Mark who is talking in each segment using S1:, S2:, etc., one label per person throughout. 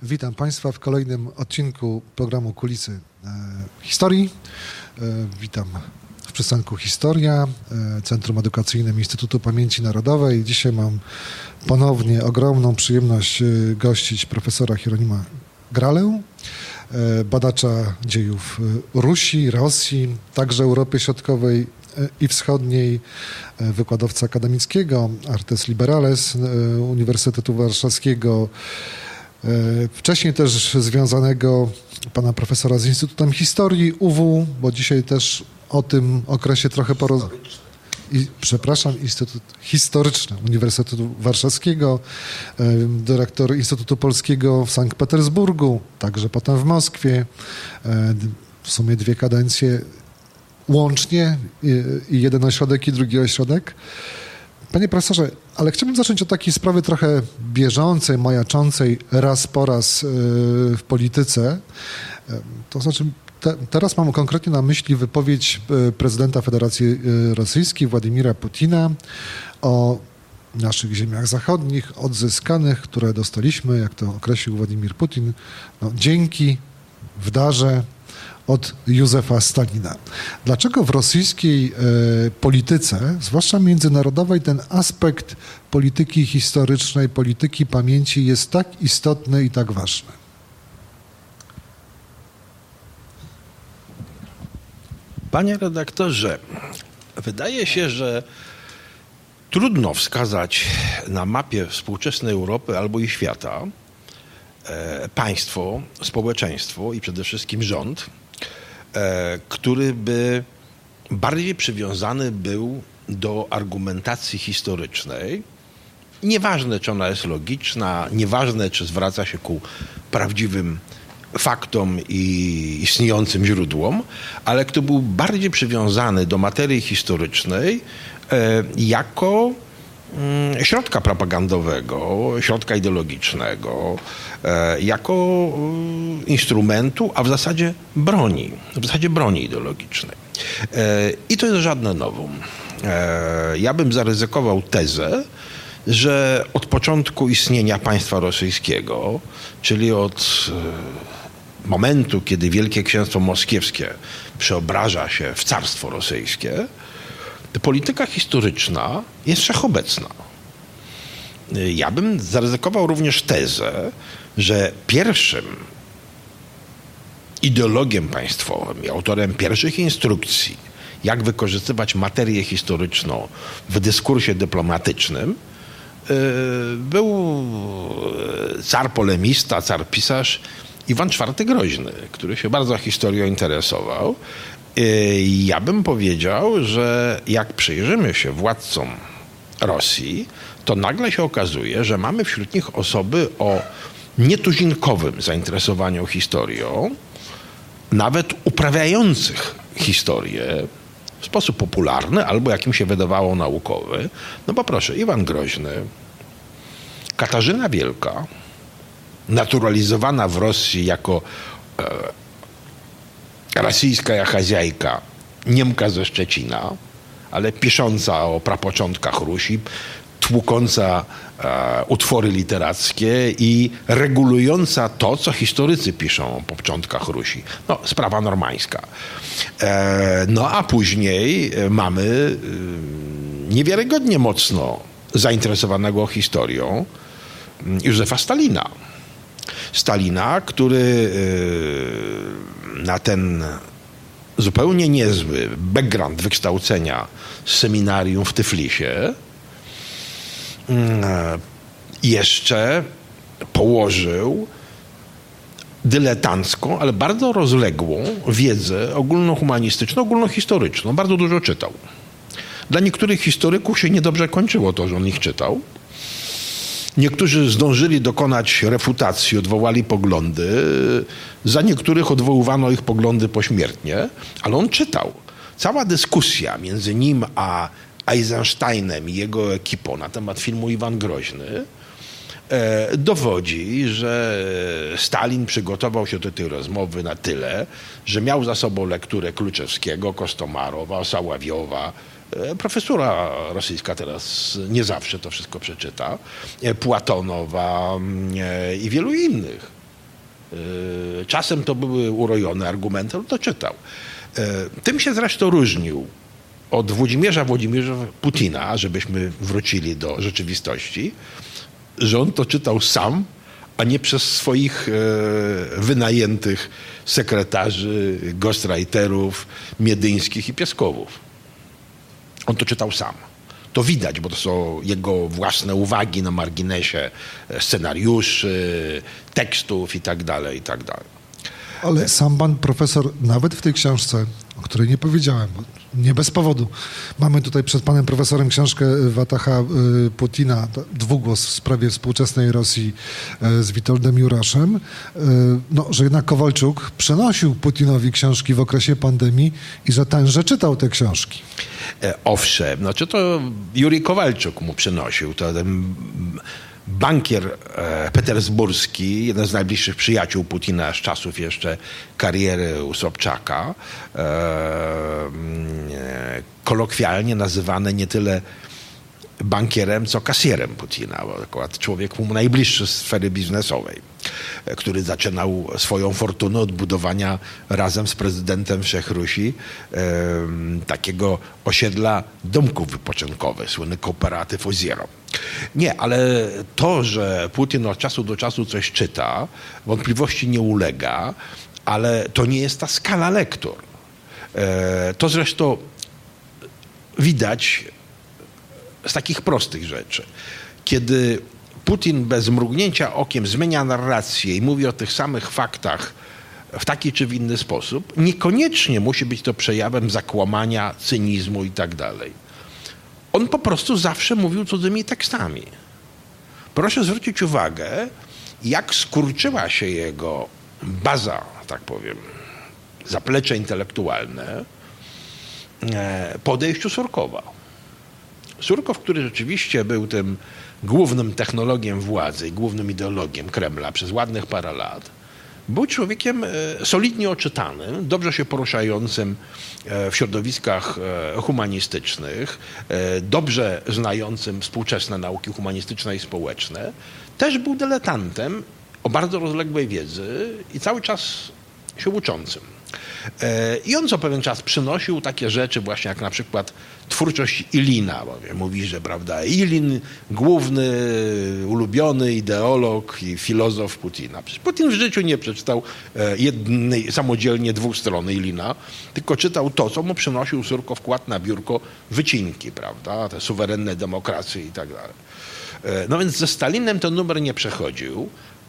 S1: Witam Państwa w kolejnym odcinku programu Kulisy Historii. Witam w przystanku Historia, Centrum Edukacyjnym Instytutu Pamięci Narodowej. Dzisiaj mam ponownie ogromną przyjemność gościć profesora Hieronima Gralę, badacza dziejów Rusi, Rosji, także Europy Środkowej i Wschodniej, wykładowca akademickiego Artes Liberales Uniwersytetu Warszawskiego, wcześniej też związanego pana profesora z Instytutem Historii UW, bo dzisiaj też o tym okresie trochę Instytut Historyczny Uniwersytetu Warszawskiego, dyrektor Instytutu Polskiego w Sankt Petersburgu, także potem w Moskwie, w sumie 2 kadencje łącznie i jeden ośrodek i drugi ośrodek. Panie profesorze, ale chciałbym zacząć od takiej sprawy trochę bieżącej, majaczącej raz po raz w polityce. To znaczy, teraz mam konkretnie na myśli wypowiedź prezydenta Federacji Rosyjskiej Władimira Putina o naszych ziemiach zachodnich, odzyskanych, które dostaliśmy, jak to określił Władimir Putin, dzięki w darze od Józefa Stalina. Dlaczego w rosyjskiej polityce, zwłaszcza międzynarodowej, ten aspekt polityki historycznej, polityki pamięci jest tak istotny i tak ważny?
S2: Panie redaktorze, wydaje się, że trudno wskazać na mapie współczesnej Europy albo i świata państwo, społeczeństwo i przede wszystkim rząd, który by bardziej przywiązany był do argumentacji historycznej. Nieważne, czy ona jest logiczna, nieważne, czy zwraca się ku prawdziwym faktom i istniejącym źródłom, ale kto był bardziej przywiązany do materii historycznej jako środka propagandowego, środka ideologicznego, jako instrumentu, a w zasadzie broni ideologicznej. I to jest żadne novum. Ja bym zaryzykował tezę, że od początku istnienia państwa rosyjskiego, czyli od momentu, kiedy Wielkie Księstwo Moskiewskie przeobraża się w Carstwo Rosyjskie, polityka historyczna jest wszechobecna. Ja bym zaryzykował również tezę, że pierwszym ideologiem państwowym i autorem pierwszych instrukcji, jak wykorzystywać materię historyczną w dyskursie dyplomatycznym, był car polemista, car pisarz Iwan IV Groźny, który się bardzo historią interesował. Ja bym powiedział, że jak przyjrzymy się władcom Rosji, to nagle się okazuje, że mamy wśród nich osoby o nietuzinkowym zainteresowaniu historią, nawet uprawiających historię w sposób popularny albo, jak im się wydawało, naukowy. No bo proszę, Iwan Groźny, Katarzyna Wielka, naturalizowana w Rosji jako rosyjska chazajka, Niemka ze Szczecina, ale pisząca o prapoczątkach Rusi, tłukąca utwory literackie i regulująca to, co historycy piszą o początkach Rusi. No, sprawa normańska. No a później mamy niewiarygodnie mocno zainteresowanego historią Józefa Stalina. Stalina, który na ten zupełnie niezły background wykształcenia z seminarium w Tyflisie jeszcze położył dyletancką, ale bardzo rozległą wiedzę ogólnohumanistyczną, ogólnohistoryczną. Bardzo dużo czytał. Dla niektórych historyków się niedobrze kończyło to, że on ich czytał. Niektórzy zdążyli dokonać refutacji, odwołali poglądy. Za niektórych odwoływano ich poglądy pośmiertnie, ale on czytał. Cała dyskusja między nim a Eisensteinem i jego ekipą na temat filmu Iwan Groźny dowodzi, że Stalin przygotował się do tej rozmowy na tyle, że miał za sobą lekturę Kluczewskiego, Kostomarowa, Osaławiowa, profesura rosyjska teraz nie zawsze to wszystko przeczyta, Płatonowa i wielu innych. Czasem to były urojone argumenty, to czytał. Tym się zresztą różnił od Włodzimierza Putina, żebyśmy wrócili do rzeczywistości, że on to czytał sam, a nie przez swoich wynajętych sekretarzy, ghostwriterów, Miedyńskich i Pieskowów. On to czytał sam. To widać, bo to są jego własne uwagi na marginesie scenariuszy, tekstów i tak dalej, i tak dalej.
S1: Ale sam pan profesor, nawet w tej książce, o której nie powiedziałem, nie bez powodu, mamy tutaj przed panem profesorem książkę Wataha Putina, dwugłos w sprawie współczesnej Rosji z Witoldem Juraszem, że jednak Kowalczuk przenosił Putinowi książki w okresie pandemii i że tenże czytał te książki.
S2: Owszem, znaczy to Jurij Kowalczuk mu przynosił, to ten bankier petersburski, jeden z najbliższych przyjaciół Putina z czasów jeszcze kariery u Sobczaka, kolokwialnie nazywany nie tyle bankierem, co kasjerem Putina, bo akurat człowiek mu najbliższy z sfery biznesowej, który zaczynał swoją fortunę od budowania razem z prezydentem Wszechrusi takiego osiedla domków wypoczynkowych, słynny kooperatyw Ozero. Nie, ale to, że Putin od czasu do czasu coś czyta, wątpliwości nie ulega, ale to nie jest ta skala lektur. To zresztą widać z takich prostych rzeczy. Kiedy Putin bez mrugnięcia okiem zmienia narrację i mówi o tych samych faktach w taki czy w inny sposób, niekoniecznie musi być to przejawem zakłamania, cynizmu i tak dalej. On po prostu zawsze mówił cudzymi tekstami. Proszę zwrócić uwagę, jak skurczyła się jego baza, tak powiem, zaplecze intelektualne po odejściu Surkowa. Surkow, który rzeczywiście był tym głównym technologiem władzy i głównym ideologiem Kremla przez ładnych parę lat, był człowiekiem solidnie oczytanym, dobrze się poruszającym w środowiskach humanistycznych, dobrze znającym współczesne nauki humanistyczne i społeczne. Też był dyletantem o bardzo rozległej wiedzy i cały czas się uczącym. I on co pewien czas przynosił takie rzeczy właśnie jak na przykład twórczość Ilina. Mówi, że prawda, Ilin, główny, ulubiony ideolog i filozof Putina. Przecież Putin w życiu nie przeczytał samodzielnie 2 stron Ilina, tylko czytał to, co mu przynosił Surkow, kładł na biurko wycinki, prawda, te suwerenne demokracje i tak dalej. No więc ze Stalinem ten numer nie przechodził.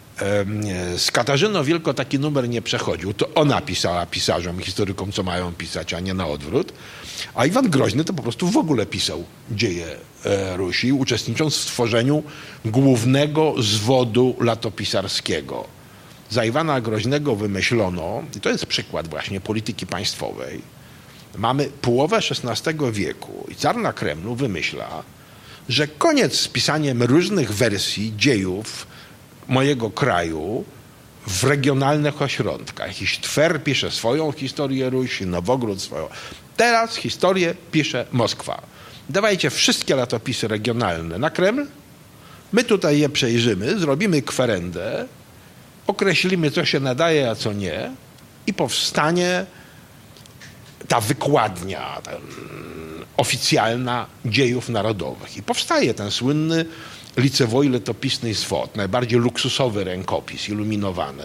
S2: Z Katarzyną Wielką taki numer nie przechodził. To ona pisała pisarzom i historykom, co mają pisać, a nie na odwrót. A Iwan Groźny to po prostu w ogóle pisał dzieje Rusi, uczestnicząc w stworzeniu głównego zwodu latopisarskiego. Za Iwana Groźnego wymyślono, i to jest przykład właśnie polityki państwowej, mamy połowę XVI wieku i car na Kremlu wymyśla, że koniec z pisaniem różnych wersji dziejów mojego kraju w regionalnych ośrodkach. Jakiś Twer pisze swoją historię Rusi, Nowogród swoją. Teraz historię pisze Moskwa. Dawajcie wszystkie latopisy regionalne na Kreml, my tutaj je przejrzymy, zrobimy kwerendę, określimy, co się nadaje, a co nie i powstanie ta wykładnia oficjalna dziejów narodowych. I powstaje ten słynny Licewoy letopisny swod, najbardziej luksusowy rękopis, iluminowany,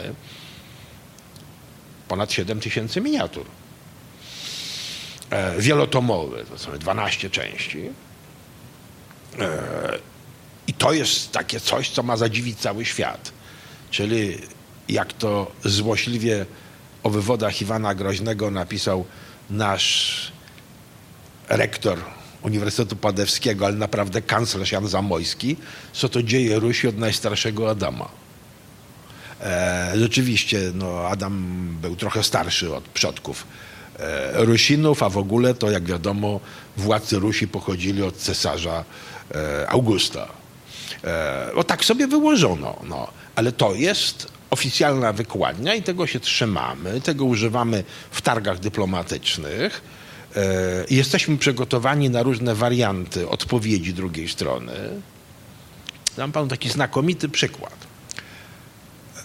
S2: ponad 7000 miniatur. Wielotomowy, to są 12 części. I to jest takie coś, co ma zadziwić cały świat. Czyli jak to złośliwie o wywodach Iwana Groźnego napisał nasz rektor Uniwersytetu Padewskiego, ale naprawdę kanclerz Jan Zamojski, co to dzieje Rusi od najstarszego Adama. Rzeczywiście, Adam był trochę starszy od przodków Rusinów, a w ogóle to, jak wiadomo, władcy Rusi pochodzili od cesarza Augusta. Tak sobie wyłożono. Ale to jest oficjalna wykładnia i tego się trzymamy, tego używamy w targach dyplomatycznych. Jesteśmy przygotowani na różne warianty odpowiedzi drugiej strony. Dam panu taki znakomity przykład. W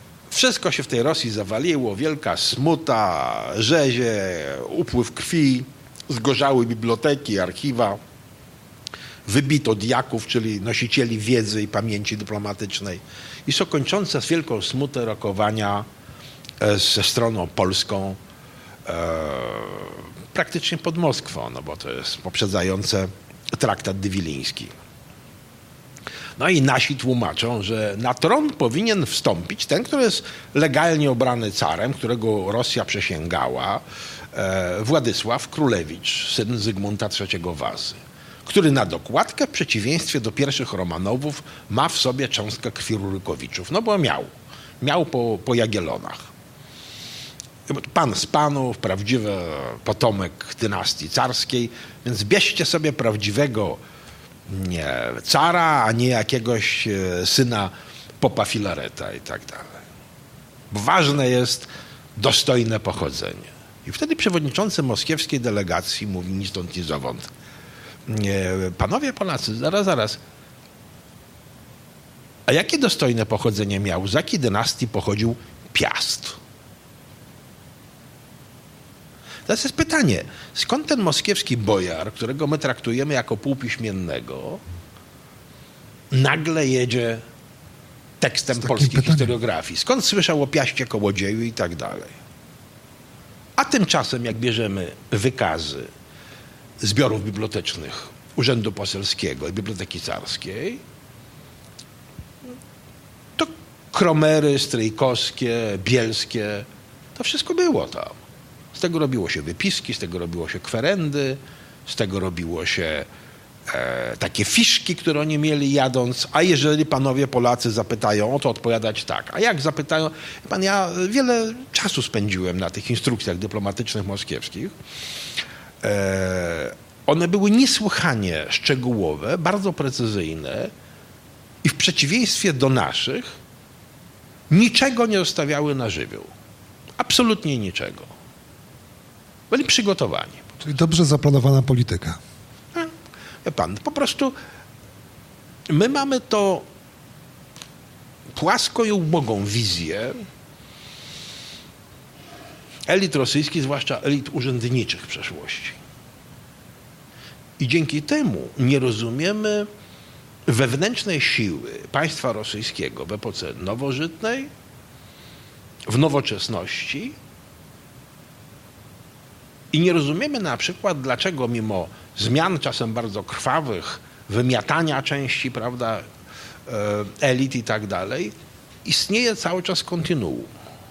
S2: Wszystko się w tej Rosji zawaliło, wielka smuta, rzezie, upływ krwi, zgorzały biblioteki, archiwa, wybito diaków, czyli nosicieli wiedzy i pamięci dyplomatycznej. I są kończące z wielką smutę rokowania ze stroną polską praktycznie pod Moskwą, no bo to jest poprzedzające traktat dywiliński. No i nasi tłumaczą, że na tron powinien wstąpić ten, który jest legalnie obrany carem, którego Rosja przysięgała, Władysław Królewicz, syn Zygmunta III Wazy, który na dokładkę w przeciwieństwie do pierwszych Romanowów ma w sobie cząstkę krwi Rurykowiczów. No bo miał po Jagiellonach. Pan z panów, prawdziwy potomek dynastii carskiej, więc bierzcie sobie prawdziwego cara, a nie jakiegoś syna popa Filareta i tak dalej. Bo ważne jest dostojne pochodzenie. I wtedy przewodniczący moskiewskiej delegacji mówi ni stąd, ni zowąd. Panowie Polacy, zaraz. A jakie dostojne pochodzenie miał? Z jakiej dynastii pochodził Piast? Teraz jest pytanie, skąd ten moskiewski bojar, którego my traktujemy jako półpiśmiennego, nagle jedzie tekstem polskiej historiografii? Skąd słyszał o Piaście Kołodzieju i tak dalej? A tymczasem, jak bierzemy wykazy zbiorów bibliotecznych Urzędu Poselskiego i Biblioteki Carskiej, to kromery stryjkowskie, bielskie, to wszystko było tam. Z tego robiło się wypiski, z tego robiło się kwerendy, z tego robiło się takie fiszki, które oni mieli jadąc, a jeżeli panowie Polacy zapytają, o to odpowiadać tak. A jak zapytają, pan, ja wiele czasu spędziłem na tych instrukcjach dyplomatycznych moskiewskich. One były niesłychanie szczegółowe, bardzo precyzyjne i w przeciwieństwie do naszych niczego nie zostawiały na żywioł. Absolutnie niczego. Byli przygotowani.
S1: Czyli dobrze zaplanowana polityka.
S2: Wie pan, po prostu my mamy to płaską i ubogą wizję elit rosyjskich, zwłaszcza elit urzędniczych w przeszłości. I dzięki temu nie rozumiemy wewnętrznej siły państwa rosyjskiego w epoce nowożytnej, w nowoczesności i nie rozumiemy na przykład, dlaczego mimo zmian czasem bardzo krwawych, wymiatania części, prawda, elit i tak dalej, istnieje cały czas kontinuum.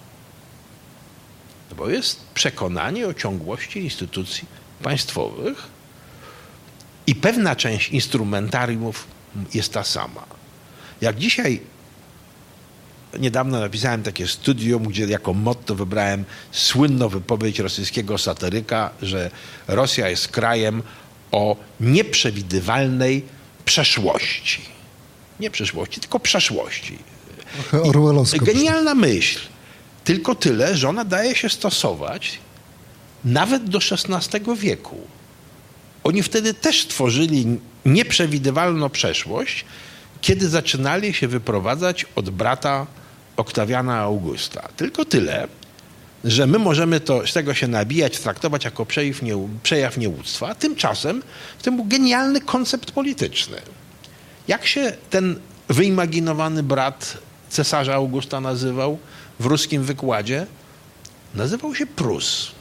S2: Bo jest przekonanie o ciągłości instytucji państwowych i pewna część instrumentariumów jest ta sama. Jak dzisiaj, niedawno napisałem takie studium, gdzie jako motto wybrałem słynną wypowiedź rosyjskiego satyryka, że Rosja jest krajem o nieprzewidywalnej przeszłości. Nie przyszłości, tylko przeszłości.
S1: Trochę orwellowsko.
S2: Genialna myśl. Tylko tyle, że ona daje się stosować nawet do XVI wieku. Oni wtedy też tworzyli nieprzewidywalną przeszłość, kiedy zaczynali się wyprowadzać od brata Oktawiana Augusta. Tylko tyle, że my możemy z tego się nabijać, traktować jako przejaw nieuctwa, a tymczasem to był genialny koncept polityczny. Jak się ten wyimaginowany brat cesarza Augusta nazywał w ruskim wykładzie? Nazywał się Prus.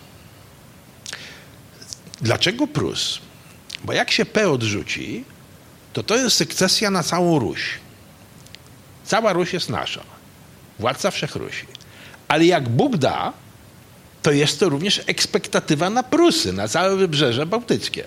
S2: Dlaczego Prus? Bo jak się P odrzuci, to jest sukcesja na całą Ruś. Cała Ruś jest nasza. Władca Wszechrusi. Ale jak Bóg da, to jest to również ekspektatywa na Prusy, na całe Wybrzeże Bałtyckie.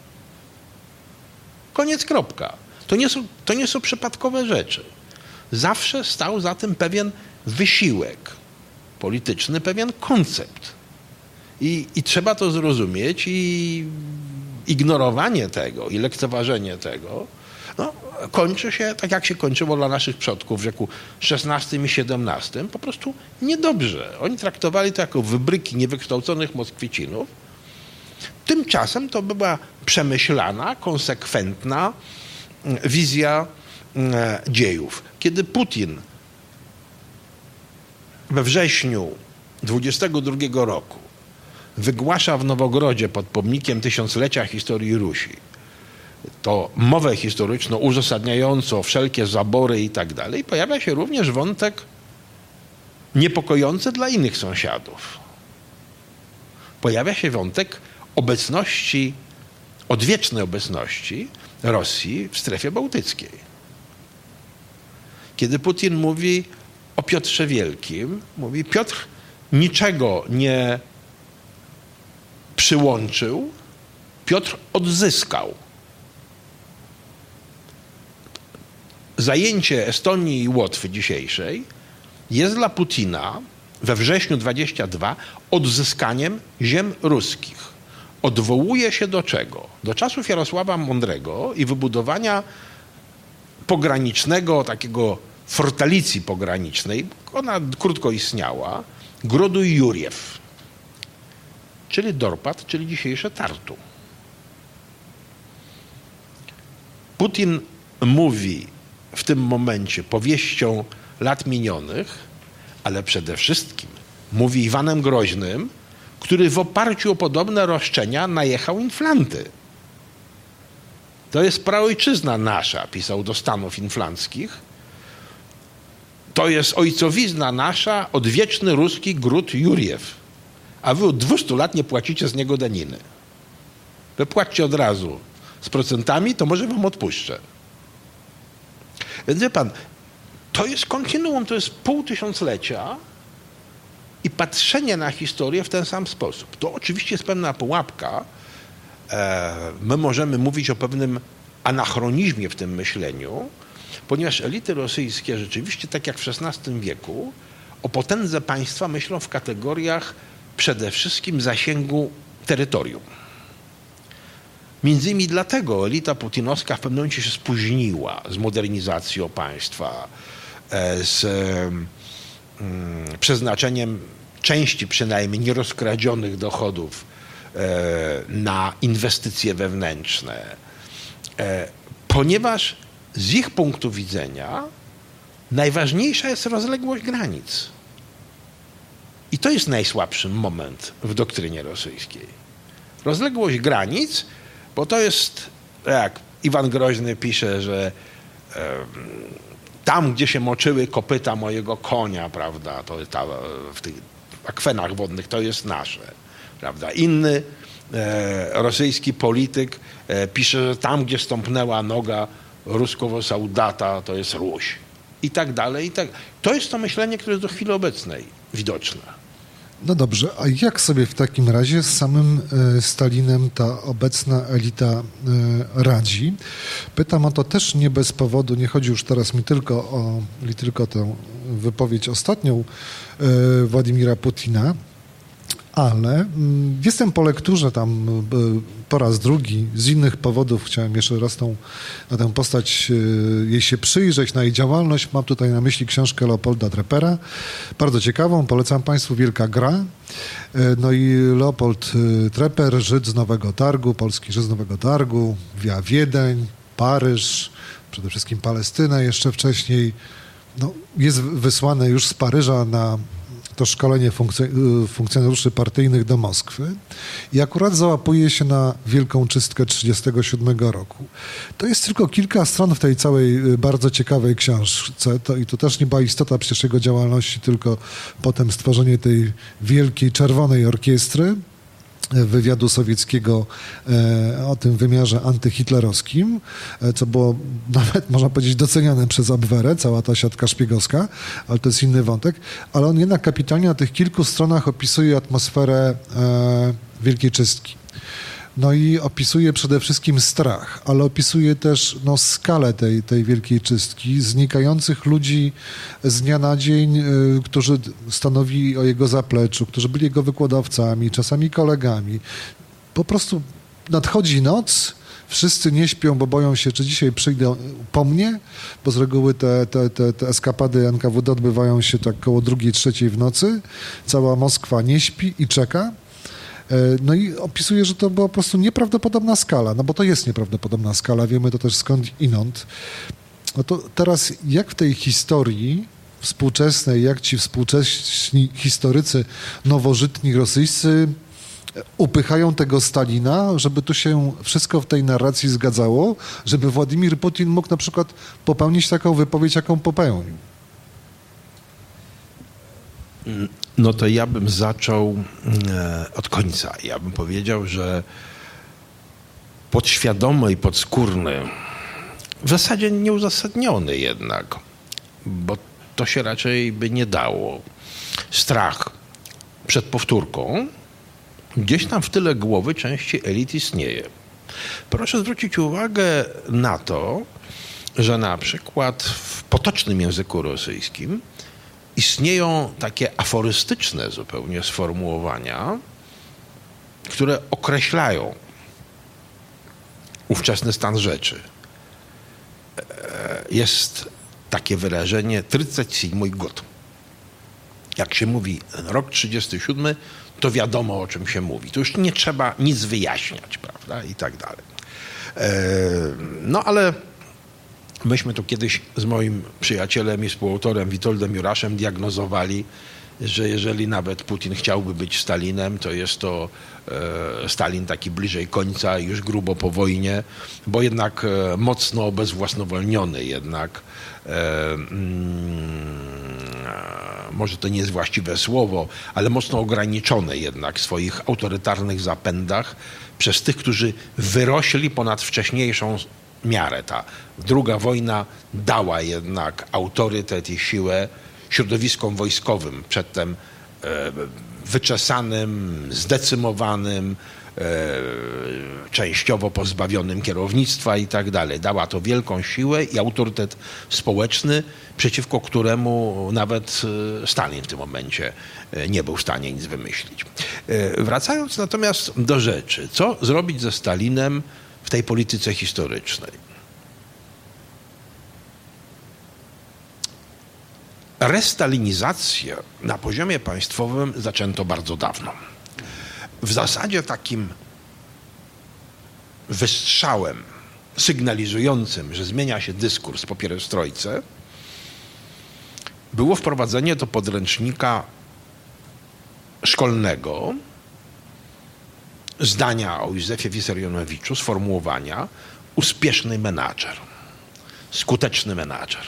S2: Koniec, kropka. To nie są przypadkowe rzeczy. Zawsze stał za tym pewien wysiłek polityczny, pewien koncept. I trzeba to zrozumieć i ignorowanie tego i lekceważenie tego kończy się tak, jak się kończyło dla naszych przodków w wieku XVI i XVII, po prostu niedobrze. Oni traktowali to jako wybryki niewykształconych Moskwicinów. Tymczasem to była przemyślana, konsekwentna wizja dziejów. Kiedy Putin we wrześniu 22 roku wygłasza w Nowogrodzie pod pomnikiem tysiąclecia historii Rusi to mowę historyczną uzasadniającą wszelkie zabory i tak dalej, pojawia się również wątek niepokojący dla innych sąsiadów. Pojawia się wątek obecności, odwiecznej obecności Rosji w strefie bałtyckiej. Kiedy Putin mówi o Piotrze Wielkim, mówi: Piotr niczego nie przyłączył, Piotr odzyskał. Zajęcie Estonii i Łotwy dzisiejszej jest dla Putina we wrześniu 22 odzyskaniem ziem ruskich. Odwołuje się do czego? Do czasów Jarosława Mądrego i wybudowania pogranicznego, takiego fortalicji pogranicznej, ona krótko istniała, grodu Jurjew, czyli Dorpat, czyli dzisiejsze Tartu. Putin mówi w tym momencie powieścią lat minionych, ale przede wszystkim mówi Iwanem Groźnym, który w oparciu o podobne roszczenia najechał inflanty. To jest praojczyzna nasza, pisał do Stanów Inflanckich. To jest ojcowizna nasza, odwieczny ruski gród Jurjew. A wy od 200 lat nie płacicie z niego daniny. Wy płaccie od razu z procentami, to może wam odpuszczę. Więc wie pan, to jest kontinuum, to jest pół tysiąclecia i patrzenie na historię w ten sam sposób. To oczywiście jest pewna pułapka. My możemy mówić o pewnym anachronizmie w tym myśleniu, ponieważ elity rosyjskie rzeczywiście, tak jak w XVI wieku, o potędze państwa myślą w kategoriach przede wszystkim zasięgu terytorium. Między innymi dlatego elita putinowska w pewnym momencie się spóźniła z modernizacją państwa, z przeznaczeniem części przynajmniej nierozkradzionych dochodów na inwestycje wewnętrzne, ponieważ z ich punktu widzenia najważniejsza jest rozległość granic. I to jest najsłabszy moment w doktrynie rosyjskiej. Rozległość granic, bo to jest, jak Iwan Groźny pisze, że tam, gdzie się moczyły kopyta mojego konia, prawda, to w tych akwenach wodnych, to jest nasze, prawda. Inny rosyjski polityk pisze, że tam, gdzie stąpnęła noga ruskiego soldata, to jest Ruś. I tak dalej, i tak. To jest to myślenie, które jest do chwili obecnej widoczne.
S1: No dobrze, a jak sobie w takim razie z samym Stalinem ta obecna elita radzi? Pytam o to też nie bez powodu, nie chodzi już teraz mi tylko o tę wypowiedź ostatnią Władimira Putina, ale jestem po lekturze tam po raz drugi, z innych powodów chciałem jeszcze raz na tę postać jej się przyjrzeć, na jej działalność. Mam tutaj na myśli książkę Leopolda Treppera, bardzo ciekawą, polecam Państwu, Wielka gra. No i Leopold Trepper, Żyd z Nowego Targu, polski Żyd z Nowego Targu, wia Wiedeń, Paryż, przede wszystkim Palestynę jeszcze wcześniej. No, jest wysłany już z Paryża na to szkolenie funkcjonariuszy partyjnych do Moskwy i akurat załapuje się na wielką czystkę 1937 roku. To jest tylko kilka stron w tej całej bardzo ciekawej książce. To też nie była istota przecież jego działalności, tylko potem stworzenie tej wielkiej czerwonej orkiestry, wywiadu sowieckiego o tym wymiarze antyhitlerowskim, co było nawet, można powiedzieć, doceniane przez Abwehrę, cała ta siatka szpiegowska, ale to jest inny wątek. Ale on jednak kapitalnie na tych kilku stronach opisuje atmosferę Wielkiej Czystki. No i opisuje przede wszystkim strach, ale opisuje też skalę tej Wielkiej Czystki, znikających ludzi z dnia na dzień, którzy stanowili o jego zapleczu, którzy byli jego wykładowcami, czasami kolegami. Po prostu nadchodzi noc, wszyscy nie śpią, bo boją się, czy dzisiaj przyjdą po mnie, bo z reguły te eskapady NKWD odbywają się tak koło 2-3 w nocy. Cała Moskwa nie śpi i czeka. No i opisuje, że to była po prostu nieprawdopodobna skala, no bo to jest nieprawdopodobna skala, wiemy to też skąd inąd. No to teraz jak w tej historii współczesnej, jak ci współcześni historycy nowożytni rosyjscy upychają tego Stalina, żeby tu się wszystko w tej narracji zgadzało, żeby Władimir Putin mógł na przykład popełnić taką wypowiedź, jaką popełnił.
S2: No to ja bym zaczął od końca. Ja bym powiedział, że podświadomy i podskórny, w zasadzie nieuzasadniony jednak, bo to się raczej by nie dało. Strach przed powtórką gdzieś tam w tyle głowy części elit istnieje. Proszę zwrócić uwagę na to, że na przykład w potocznym języku rosyjskim istnieją takie aforystyczne zupełnie sformułowania, które określają ówczesny stan rzeczy. Jest takie wyrażenie "37 gод". Jak się mówi rok 37, to wiadomo, o czym się mówi. To już nie trzeba nic wyjaśniać, prawda? I tak dalej. No ale myśmy tu kiedyś z moim przyjacielem i współautorem Witoldem Juraszem diagnozowali, że jeżeli nawet Putin chciałby być Stalinem, to jest to Stalin taki bliżej końca, już grubo po wojnie, bo jednak mocno obezwłasnowolniony jednak, może to nie jest właściwe słowo, ale mocno ograniczony jednak w swoich autorytarnych zapędach przez tych, którzy wyrośli ponad wcześniejszą miarę. Ta druga wojna dała jednak autorytet i siłę środowiskom wojskowym, przedtem wyczesanym, zdecymowanym, częściowo pozbawionym kierownictwa i tak dalej. Dała to wielką siłę i autorytet społeczny, przeciwko któremu nawet Stalin w tym momencie nie był w stanie nic wymyślić. Wracając natomiast do rzeczy, co zrobić ze Stalinem w tej polityce historycznej? Restalinizację na poziomie państwowym zaczęto bardzo dawno. W zasadzie takim wystrzałem sygnalizującym, że zmienia się dyskurs po pierestrojce, było wprowadzenie do podręcznika szkolnego zdania o Józefie Wissarionowiczu, sformułowania uspieszny menadżer, skuteczny menadżer.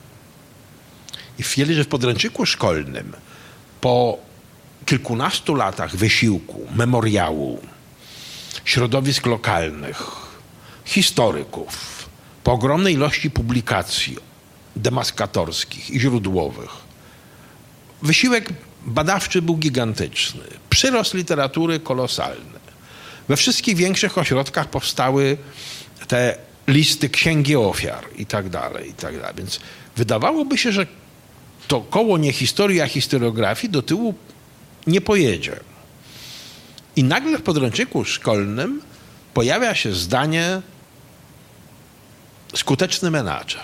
S2: I w chwili, że w podręczniku szkolnym po kilkunastu latach wysiłku, memoriału, środowisk lokalnych, historyków, po ogromnej ilości publikacji demaskatorskich i źródłowych, wysiłek badawczy był gigantyczny, przyrost literatury kolosalny. We wszystkich większych ośrodkach powstały te listy księgi ofiar i tak dalej, i tak dalej. Więc wydawałoby się, że to koło nie historii, a historiografii do tyłu nie pojedzie. I nagle w podręczniku szkolnym pojawia się zdanie skuteczny menadżer.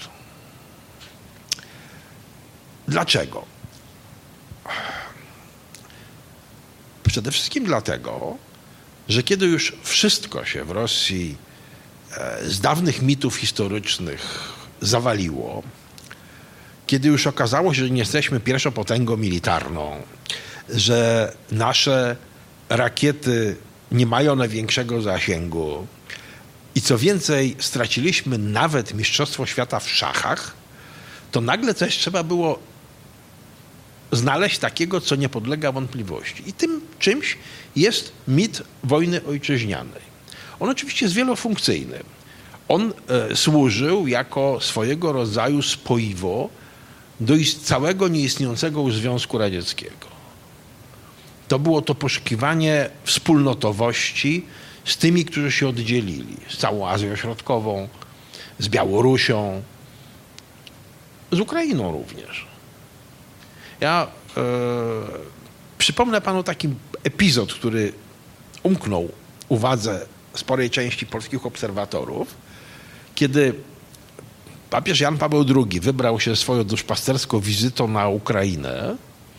S2: Dlaczego? Przede wszystkim dlatego, że kiedy już wszystko się w Rosji z dawnych mitów historycznych zawaliło, kiedy już okazało się, że nie jesteśmy pierwszą potęgą militarną, że nasze rakiety nie mają największego zasięgu i co więcej, straciliśmy nawet Mistrzostwo Świata w szachach, to nagle coś trzeba było znaleźć takiego, co nie podlega wątpliwości. I tym czymś jest mit wojny ojczyźnianej. On oczywiście jest wielofunkcyjny. On służył jako swojego rodzaju spoiwo do całego nieistniejącego już Związku Radzieckiego. To było to poszukiwanie wspólnotowości z tymi, którzy się oddzielili. Z całą Azją Środkową, z Białorusią, z Ukrainą również. Ja przypomnę panu taki epizod, który umknął uwadze sporej części polskich obserwatorów, kiedy papież Jan Paweł II wybrał się swoją duszpasterską wizytą na Ukrainę.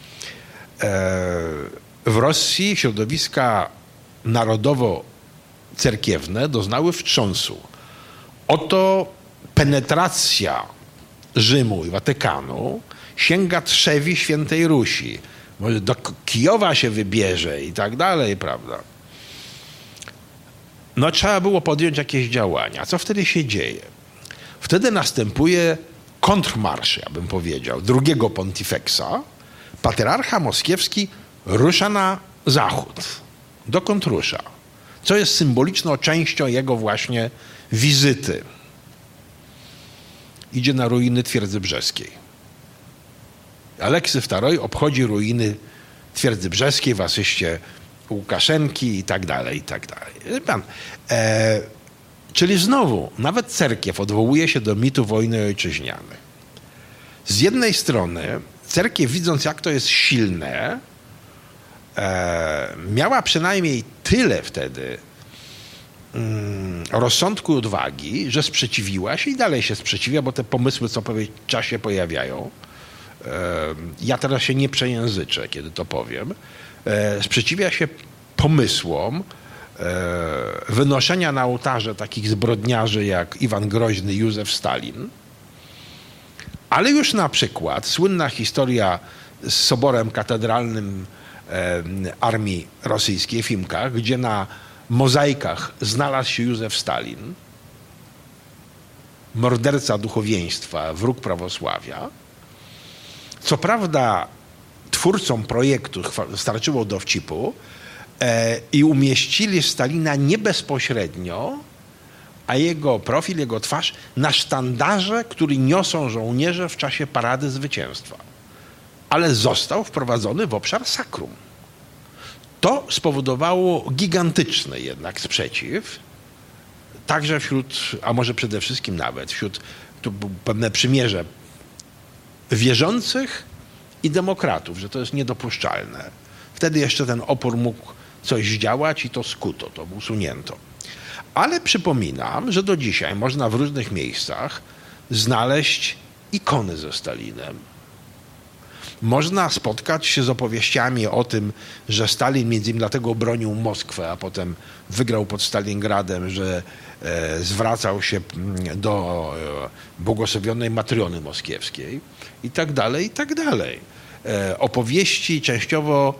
S2: W Rosji środowiska narodowo-cerkiewne doznały wstrząsu. Oto penetracja Rzymu i Watykanu sięga trzewi Świętej Rusi. Może do Kijowa się wybierze i tak dalej, prawda? No trzeba było podjąć jakieś działania. Co wtedy się dzieje? Wtedy następuje kontrmarsz, ja bym powiedział, drugiego pontifeksa. Patriarcha moskiewski rusza na zachód. Dokąd rusza? Co jest symboliczną częścią jego właśnie wizyty? Idzie na ruiny Twierdzy Brzeskiej. Aleksy II obchodzi ruiny Twierdzy Brzeskiej w asyście Łukaszenki i tak dalej, i tak dalej. Czyli znowu, nawet cerkiew odwołuje się do mitu wojny ojczyźnianej. Z jednej strony cerkiew, widząc jak to jest silne, miała przynajmniej tyle wtedy rozsądku i odwagi, że sprzeciwiła się i dalej się sprzeciwia, bo te pomysły co pewien czas się pojawiają. Ja teraz się nie przejęzyczę, kiedy to powiem. Sprzeciwia się pomysłom wynoszenia na ołtarze takich zbrodniarzy jak Iwan Groźny, Józef Stalin, ale już na przykład słynna historia z soborem katedralnym armii rosyjskiej w Chimkach, gdzie na mozaikach znalazł się Józef Stalin, morderca duchowieństwa, wróg prawosławia. Co prawda twórcom projektu starczyło dowcipu i umieścili Stalina nie bezpośrednio, a jego profil, jego twarz na sztandarze, który niosą żołnierze w czasie parady zwycięstwa. Ale został wprowadzony w obszar sakrum. To spowodowało gigantyczny jednak sprzeciw, także wśród, a może przede wszystkim nawet wśród, tu było pewne przymierze wierzących i demokratów, że to jest niedopuszczalne. Wtedy jeszcze ten opór mógł coś zdziałać i to skuto, to usunięto. Ale przypominam, że do dzisiaj można w różnych miejscach znaleźć ikony ze Stalinem. Można spotkać się z opowieściami o tym, że Stalin między innymi dlatego bronił Moskwę, a potem wygrał pod Stalingradem, że zwracał się do błogosławionej Matryony Moskiewskiej i tak dalej, i tak dalej. Opowieści częściowo,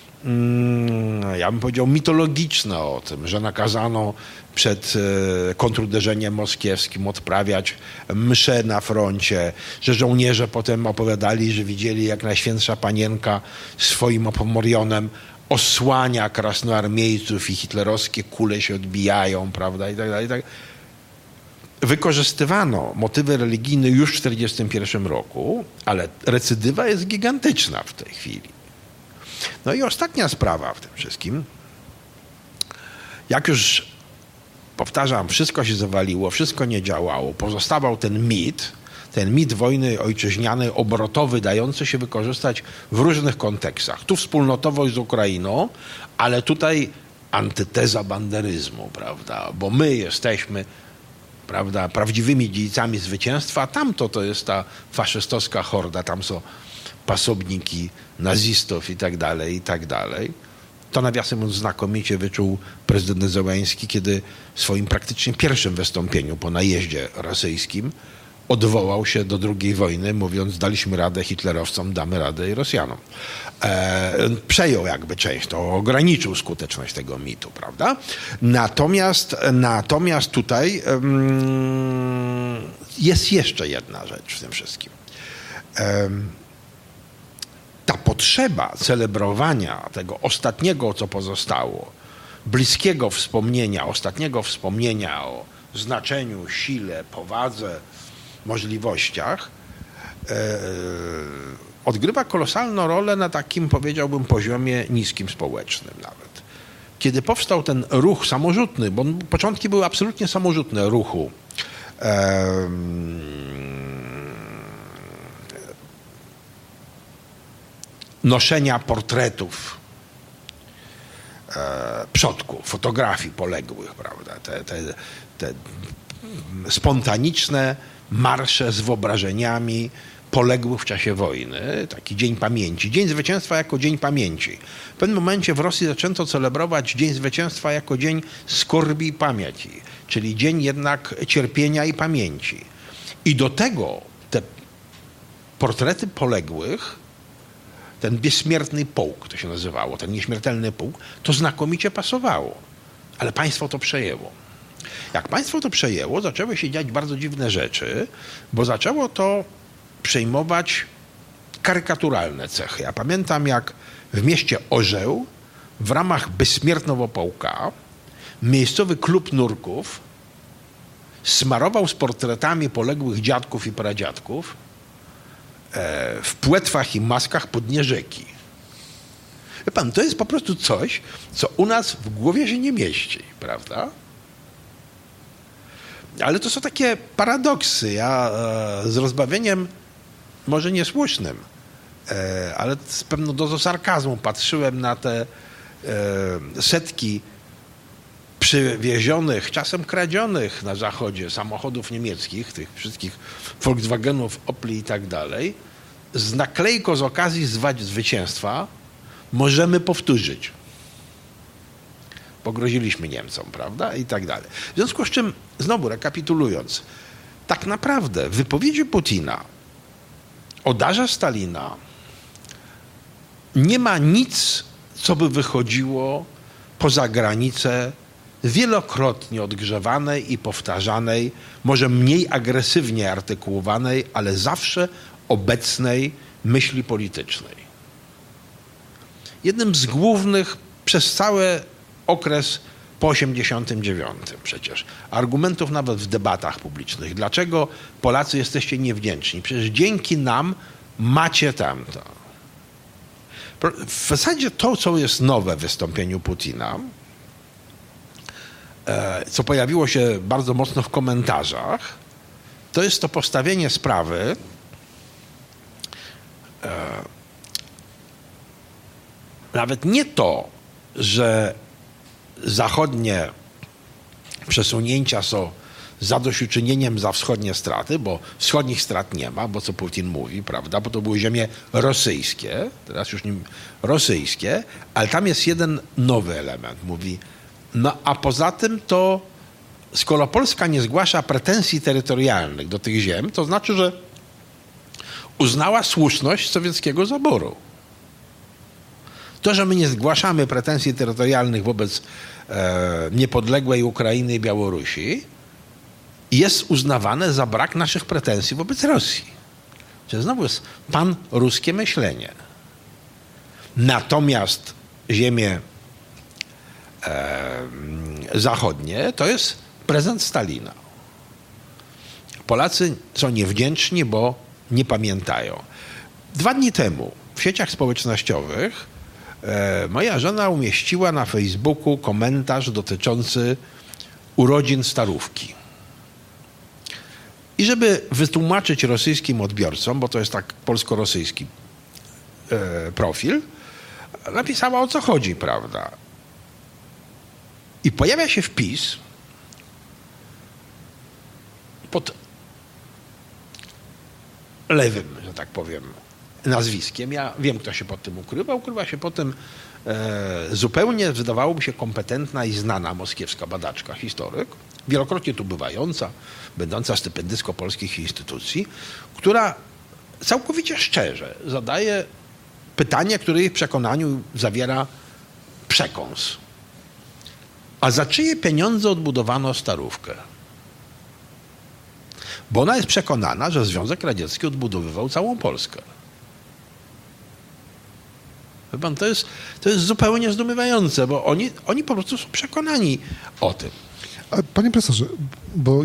S2: ja bym powiedział, mitologiczne o tym, że nakazano przed kontruderzeniem moskiewskim odprawiać msze na froncie, że żołnierze potem opowiadali, że widzieli, jak Najświętsza Panienka swoim opomorionem osłania krasnoarmiejców i hitlerowskie kule się odbijają, prawda, i tak dalej. Wykorzystywano motywy religijne już w 1941 roku, ale recydywa jest gigantyczna w tej chwili. No i ostatnia sprawa w tym wszystkim. Jak już powtarzam, wszystko się zawaliło, wszystko nie działało, pozostawał ten mit wojny ojczyźnianej, obrotowy, dający się wykorzystać w różnych kontekstach. Tu wspólnotowość z Ukrainą, ale tutaj antyteza banderyzmu, prawda? Bo my jesteśmy, prawda, prawdziwymi dziedzicami zwycięstwa, a tamto to jest ta faszystowska horda, tam są pasobniki nazistów i tak dalej, i tak dalej. To nawiasem mówiąc znakomicie wyczuł prezydent Zełenski, kiedy w swoim praktycznie pierwszym wystąpieniu po najeździe rosyjskim odwołał się do II wojny, mówiąc, daliśmy radę hitlerowcom, damy radę i Rosjanom. Przejął jakby część, to ograniczył skuteczność tego mitu, prawda? Natomiast tutaj jest jeszcze jedna rzecz w tym wszystkim. Ta potrzeba celebrowania tego ostatniego, co pozostało, bliskiego wspomnienia, ostatniego wspomnienia o znaczeniu, sile, powadze, możliwościach, odgrywa kolosalną rolę na takim, powiedziałbym, poziomie niskim społecznym nawet. Kiedy powstał ten ruch samorzutny, bo początki były absolutnie samorzutne ruchu, noszenia portretów przodków, fotografii poległych, prawda? Te spontaniczne marsze z wyobrażeniami poległych w czasie wojny, taki Dzień Pamięci. Dzień Zwycięstwa jako Dzień Pamięci. W pewnym momencie w Rosji zaczęto celebrować Dzień Zwycięstwa jako Dzień Skorbi i Pamięci, czyli dzień jednak cierpienia i pamięci. I do tego te portrety poległych, ten bezśmiertny pułk, to się nazywało, ten nieśmiertelny pułk, to znakomicie pasowało. Ale państwo to przejęło. Jak państwo to przejęło, zaczęły się dziać bardzo dziwne rzeczy, bo zaczęło to przejmować karykaturalne cechy. Ja pamiętam, jak w mieście Orzeł w ramach bezśmiertnego pułka miejscowy klub nurków smarował z portretami poległych dziadków i pradziadków w płetwach i maskach po dnie rzeki. Wie pan, to jest po prostu coś, co u nas w głowie się nie mieści, prawda? Ale to są takie paradoksy. Ja z rozbawieniem, może niesłusznym, ale z pewną dozą sarkazmu patrzyłem na te setki przywiezionych, czasem kradzionych na zachodzie samochodów niemieckich, tych wszystkich Volkswagenów, Opli i tak dalej, z naklejką z okazji zwycięstwa możemy powtórzyć. Pogroziliśmy Niemcom, prawda? I tak dalej. W związku z czym, znowu rekapitulując, tak naprawdę w wypowiedzi Putina o darze Stalina nie ma nic, co by wychodziło poza granicę wielokrotnie odgrzewanej i powtarzanej, może mniej agresywnie artykułowanej, ale zawsze obecnej myśli politycznej. Jednym z głównych przez cały okres po 1989 przecież argumentów nawet w debatach publicznych. Dlaczego Polacy jesteście niewdzięczni? Przecież dzięki nam macie tamto. W zasadzie to, co jest nowe w wystąpieniu Putina, co pojawiło się bardzo mocno w komentarzach, to jest to postawienie sprawy nawet nie to, że zachodnie przesunięcia są zadośćuczynieniem za wschodnie straty, bo wschodnich strat nie ma, bo co Putin mówi, prawda, bo to były ziemie rosyjskie, teraz już nie rosyjskie, ale tam jest jeden nowy element. Mówi, no a poza tym to skoro Polska nie zgłasza pretensji terytorialnych do tych ziem, to znaczy, że uznała słuszność sowieckiego zaboru. To, że my nie zgłaszamy pretensji terytorialnych wobec niepodległej Ukrainy i Białorusi, jest uznawane za brak naszych pretensji wobec Rosji. Czyli znowu jest pan-ruskie myślenie. Natomiast ziemie zachodnie to jest prezent Stalina. Polacy są niewdzięczni, bo nie pamiętają. 2 dni temu w sieciach społecznościowych moja żona umieściła na Facebooku komentarz dotyczący urodzin Starówki. I żeby wytłumaczyć rosyjskim odbiorcom, bo to jest tak polsko-rosyjski profil, napisała, o co chodzi, prawda? I pojawia się wpis pod lewym, że tak powiem, nazwiskiem. Ja wiem, kto się pod tym ukrywa. Ukrywa się pod tym zupełnie, wydawałoby się, kompetentna i znana moskiewska badaczka, historyk, wielokrotnie tu bywająca, będąca stypendystką polskich instytucji, która całkowicie szczerze zadaje pytanie, które w jej przekonaniu zawiera przekąs. A za czyje pieniądze odbudowano Starówkę? Bo ona jest przekonana, że Związek Radziecki odbudowywał całą Polskę. Wie pan, to jest zupełnie zdumiewające, bo oni po prostu są przekonani o tym.
S1: A panie profesorze, bo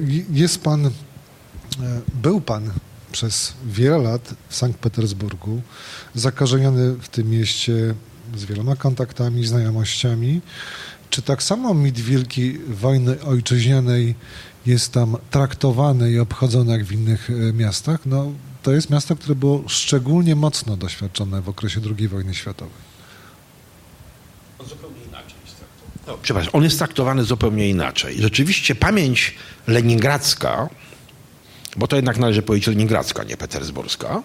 S1: był pan przez wiele lat w Sankt Petersburgu, zakorzeniony w tym mieście z wieloma kontaktami, znajomościami. Czy tak samo mit wielkiej wojny ojczyźnianej jest tam traktowany i obchodzony jak w innych miastach? No, to jest miasto, które było szczególnie mocno doświadczone w okresie II wojny światowej.
S2: On zupełnie inaczej jest traktowany. No, przepraszam, on jest traktowany zupełnie inaczej. Rzeczywiście pamięć leningradzka, bo to jednak należy powiedzieć leningradzka, nie petersburska,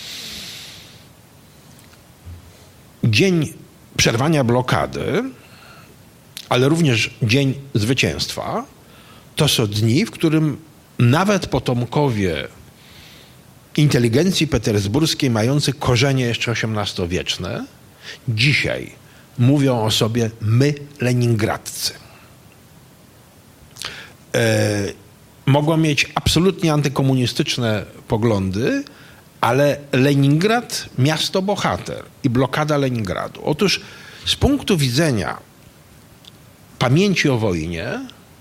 S2: dzień przerwania blokady, ale również dzień zwycięstwa, to są dni, w którym nawet potomkowie inteligencji petersburskiej mający korzenie jeszcze XVIII-wieczne dzisiaj mówią o sobie my leningradcy. Mogą mieć absolutnie antykomunistyczne poglądy, ale Leningrad, miasto bohater i blokada Leningradu. Otóż z punktu widzenia pamięci o wojnie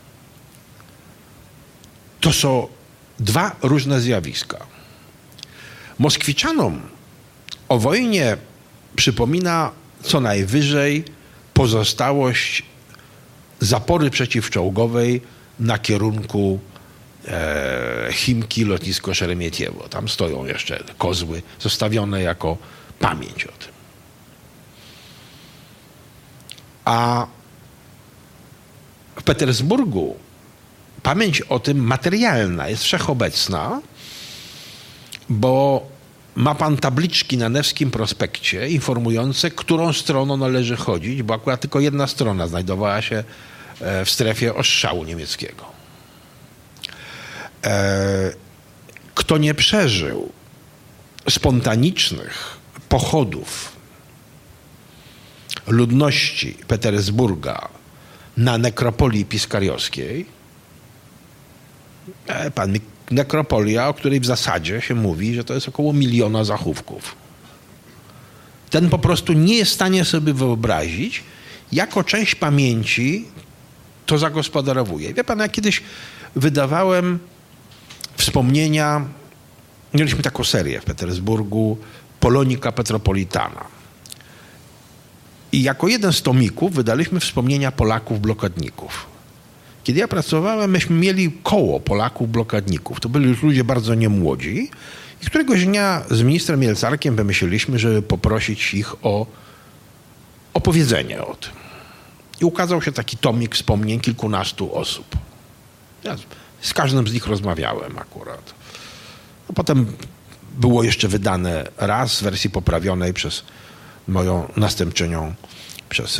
S2: to są dwa różne zjawiska. Moskwiczanom o wojnie przypomina co najwyżej pozostałość zapory przeciwczołgowej na kierunku Chimki, lotnisko Szeremietiewo. Tam stoją jeszcze kozły zostawione jako pamięć o tym. A w Petersburgu pamięć o tym materialna jest wszechobecna, bo ma pan tabliczki na Newskim Prospekcie informujące, którą stroną należy chodzić, bo akurat tylko jedna strona znajdowała się w strefie ostrzału niemieckiego. Kto nie przeżył spontanicznych pochodów ludności Petersburga na nekropolii piskariowskiej, nekropolia, o której w zasadzie się mówi, że to jest około 1 000 000 zachówków. Ten po prostu nie jest w stanie sobie wyobrazić, jako część pamięci to zagospodarowuje. Wie pan, ja kiedyś wydawałem wspomnienia, mieliśmy taką serię w Petersburgu, Polonika Petropolitana. I jako jeden z tomików wydaliśmy wspomnienia Polaków blokadników. Kiedy ja pracowałem, myśmy mieli koło Polaków blokadników. To byli już ludzie bardzo niemłodzi. I któregoś dnia z ministrem Mielcarkiem wymyśliliśmy, żeby poprosić ich o opowiedzenie o tym. I ukazał się taki tomik wspomnień kilkunastu osób. Ja z każdym z nich rozmawiałem akurat. No, potem było jeszcze wydane raz w wersji poprawionej przez moją następczynią, przez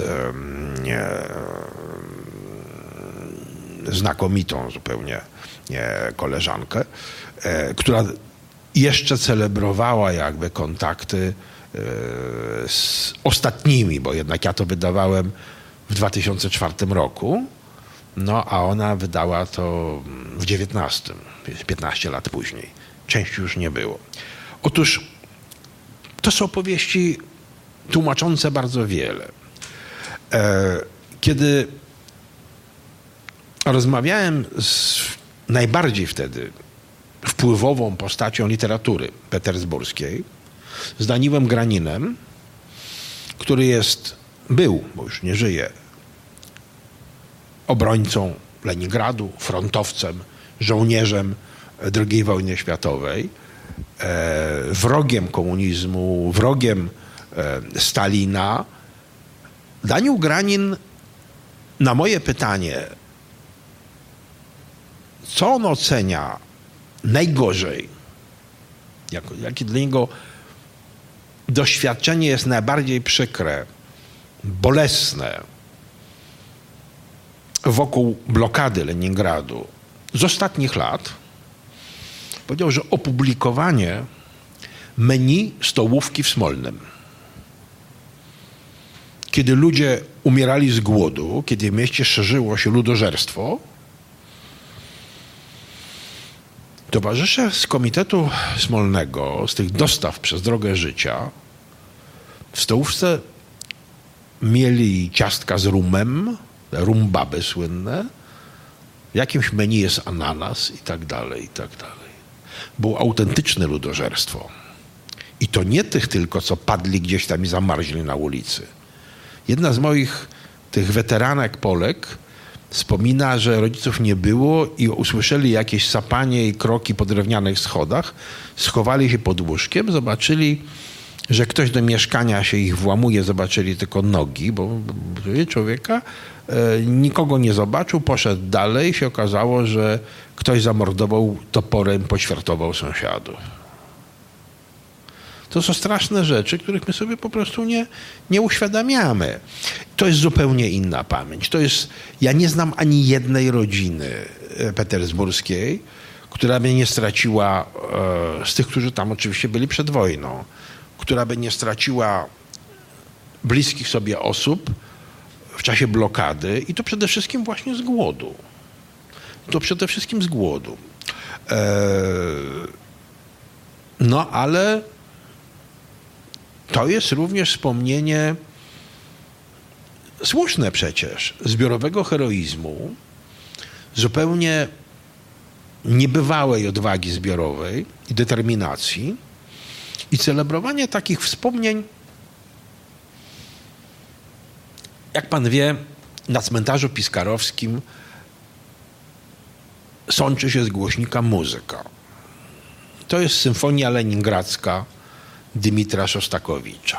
S2: znakomitą zupełnie koleżankę, która jeszcze celebrowała jakby kontakty z ostatnimi, bo jednak ja to wydawałem w 2004 roku, no a ona wydała to w 19, 15 lat później. Części już nie było. Otóż to są opowieści tłumaczące bardzo wiele. Kiedy rozmawiałem z najbardziej wtedy wpływową postacią literatury petersburskiej, z Daniłem Graninem, który był, bo już nie żyje, obrońcą Leningradu, frontowcem, żołnierzem II wojny światowej, wrogiem komunizmu, wrogiem Stalina. Daniel Granin na moje pytanie, co on ocenia najgorzej, jakie dla niego doświadczenie jest najbardziej przykre, bolesne wokół blokady Leningradu z ostatnich lat, powiedział, że opublikowanie menu stołówki w Smolnym. Kiedy ludzie umierali z głodu, kiedy w mieście szerzyło się ludożerstwo, towarzysze z Komitetu Smolnego, z tych dostaw przez drogę życia, w stołówce mieli ciastka z rumem, rumbaby słynne, w jakimś menu jest ananas i tak dalej, i tak dalej. Było autentyczne ludożerstwo. I to nie tych tylko, co padli gdzieś tam i zamarzli na ulicy. Jedna z moich tych weteranek Polek wspomina, że rodziców nie było i usłyszeli jakieś sapanie i kroki po drewnianych schodach, schowali się pod łóżkiem, zobaczyli, że ktoś do mieszkania się ich włamuje, zobaczyli tylko nogi, bo człowieka, nikogo nie zobaczył, poszedł dalej i się okazało, że ktoś zamordował toporem, poćwiartował sąsiadów. To są straszne rzeczy, których my sobie po prostu nie uświadamiamy. To jest zupełnie inna pamięć. Ja nie znam ani jednej rodziny petersburskiej, która by nie straciła, z tych, którzy tam oczywiście byli przed wojną, która by nie straciła bliskich sobie osób w czasie blokady i to przede wszystkim właśnie z głodu. No ale to jest również wspomnienie słuszne przecież zbiorowego heroizmu, zupełnie niebywałej odwagi zbiorowej i determinacji i celebrowanie takich wspomnień, jak pan wie, na cmentarzu piskarowskim sączy się z głośnika muzyka. To jest symfonia leningradzka Dymitra Szostakowicza.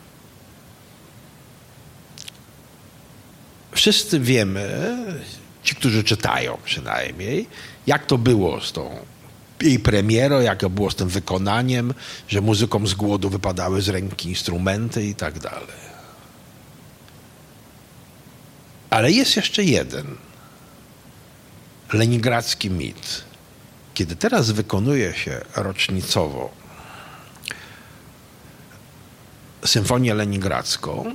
S2: Wszyscy wiemy, ci, którzy czytają przynajmniej, jak to było z tą jej premierą, jak to było z tym wykonaniem, że muzykom z głodu wypadały z ręki instrumenty i tak dalej. Ale jest jeszcze jeden leningradzki mit. Kiedy teraz wykonuje się rocznicowo symfonię leningradzką,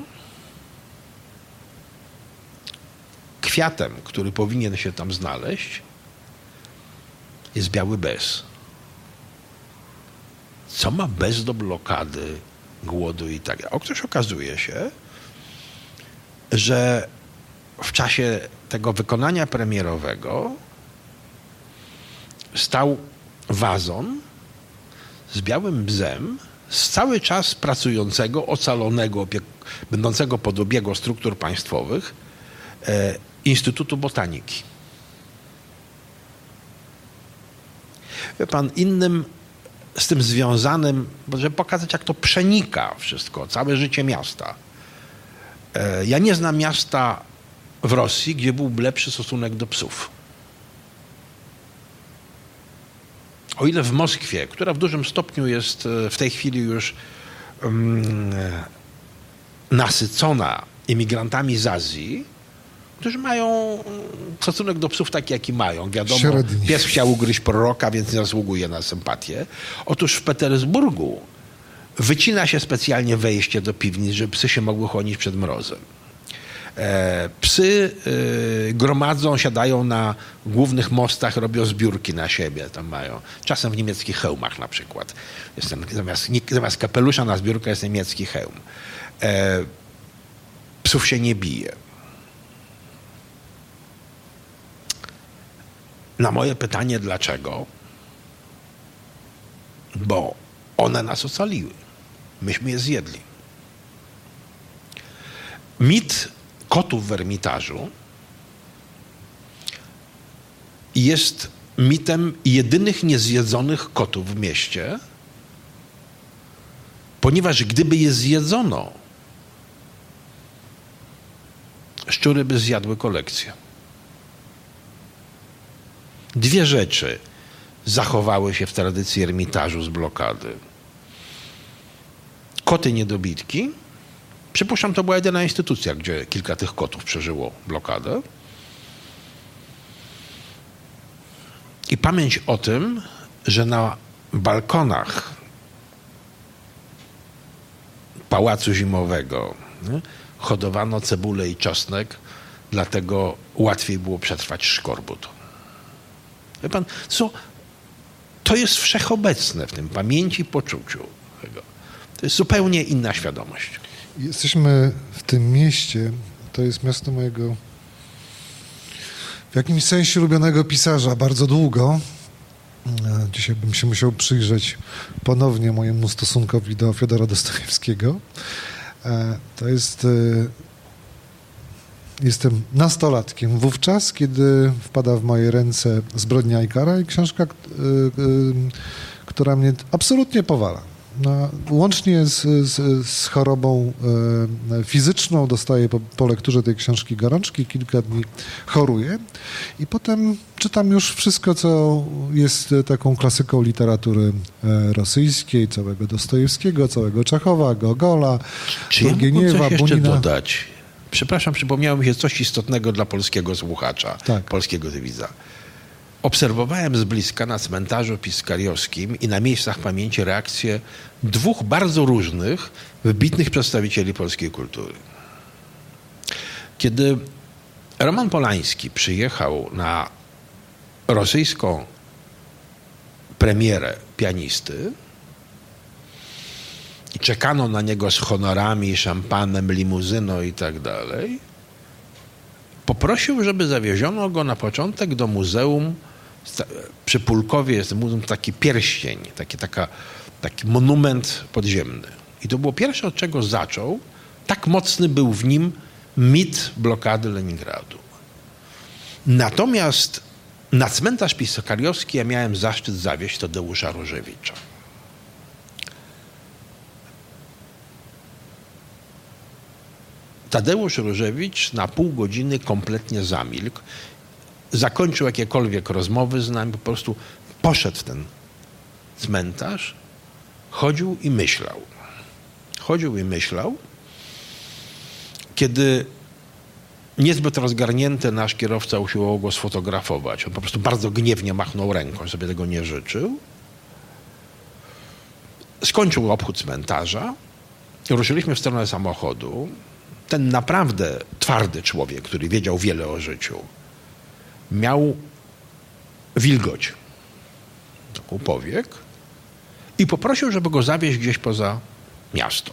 S2: kwiatem, który powinien się tam znaleźć, jest biały bez. Co ma bez do blokady, głodu i tak dalej? Otóż okazuje się, że w czasie tego wykonania premierowego stał wazon z białym bzem, z cały czas pracującego, ocalonego, będącego pod obiegą struktur państwowych Instytutu Botaniki. Wie pan, innym z tym związanym, żeby pokazać, jak to przenika wszystko, całe życie miasta. Ja nie znam miasta w Rosji, gdzie byłby lepszy stosunek do psów. O ile w Moskwie, która w dużym stopniu jest w tej chwili już nasycona imigrantami z Azji, którzy mają stosunek do psów taki, jaki mają. Wiadomo,
S1: średni. Pies
S2: chciał ugryźć proroka, więc nie zasługuje na sympatię. Otóż w Petersburgu wycina się specjalnie wejście do piwnic, żeby psy się mogły chronić przed mrozem. Psy gromadzą, siadają na głównych mostach, robią zbiórki na siebie. Tam mają. Czasem w niemieckich hełmach na przykład. Zamiast kapelusza na zbiórkę jest niemiecki hełm. Psów się nie bije. Na moje pytanie dlaczego? Bo one nas ocaliły. Myśmy je zjedli. Mit kotów w Ermitażu jest mitem jedynych niezjedzonych kotów w mieście, ponieważ gdyby je zjedzono, szczury by zjadły kolekcję. Dwie rzeczy zachowały się w tradycji Ermitażu z blokady. Koty niedobitki. Przypuszczam, to była jedyna instytucja, gdzie kilka tych kotów przeżyło blokadę. I pamięć o tym, że na balkonach Pałacu Zimowego hodowano cebulę i czosnek, dlatego łatwiej było przetrwać szkorbut. Wie pan, to jest wszechobecne w tym pamięci, poczuciu tego. To jest zupełnie inna świadomość.
S1: Jesteśmy w tym mieście, to jest miasto mojego w jakimś sensie ulubionego pisarza bardzo długo. Dzisiaj bym się musiał przyjrzeć ponownie mojemu stosunkowi do Fiodora Dostojewskiego. To jest... Jestem nastolatkiem wówczas, kiedy wpada w moje ręce Zbrodnia i kara i książka, która mnie absolutnie powala. Łącznie z chorobą fizyczną dostaję po lekturze tej książki gorączki, kilka dni choruję i potem czytam już wszystko, co jest taką klasyką literatury rosyjskiej, całego Dostojewskiego, całego Czechowa, Gogola, Turgieniewa, Bunina.
S2: Dodać? Przepraszam, przypomniało mi się coś istotnego dla polskiego słuchacza,
S1: tak.
S2: Polskiego widza. obserwowałem z bliska na cmentarzu piskariowskim i na miejscach pamięci reakcje dwóch bardzo różnych, wybitnych przedstawicieli polskiej kultury. Kiedy Roman Polański przyjechał na rosyjską premierę Pianisty i czekano na niego z honorami, szampanem, limuzyną i tak dalej, poprosił, żeby zawieziono go na początek do muzeum. Przy Pulkowie jest muzeum taki pierścień, taki monument podziemny. I to było pierwsze, od czego zaczął. Tak mocny był w nim mit blokady Leningradu. Natomiast na cmentarz piskariowski ja miałem zaszczyt zawieźć Tadeusza Różewicza. Tadeusz Różewicz na pół godziny kompletnie zamilkł. Zakończył jakiekolwiek rozmowy z nami, po prostu poszedł w ten cmentarz, chodził i myślał. Chodził i myślał. Kiedy niezbyt rozgarnięty nasz kierowca usiłował go sfotografować, on po prostu bardzo gniewnie machnął ręką, sobie tego nie życzył. Skończył obchód cmentarza, ruszyliśmy w stronę samochodu. Ten naprawdę twardy człowiek, który wiedział wiele o życiu, miał wilgoć, taką powiek, i poprosił, żeby go zawieźć gdzieś poza miasto.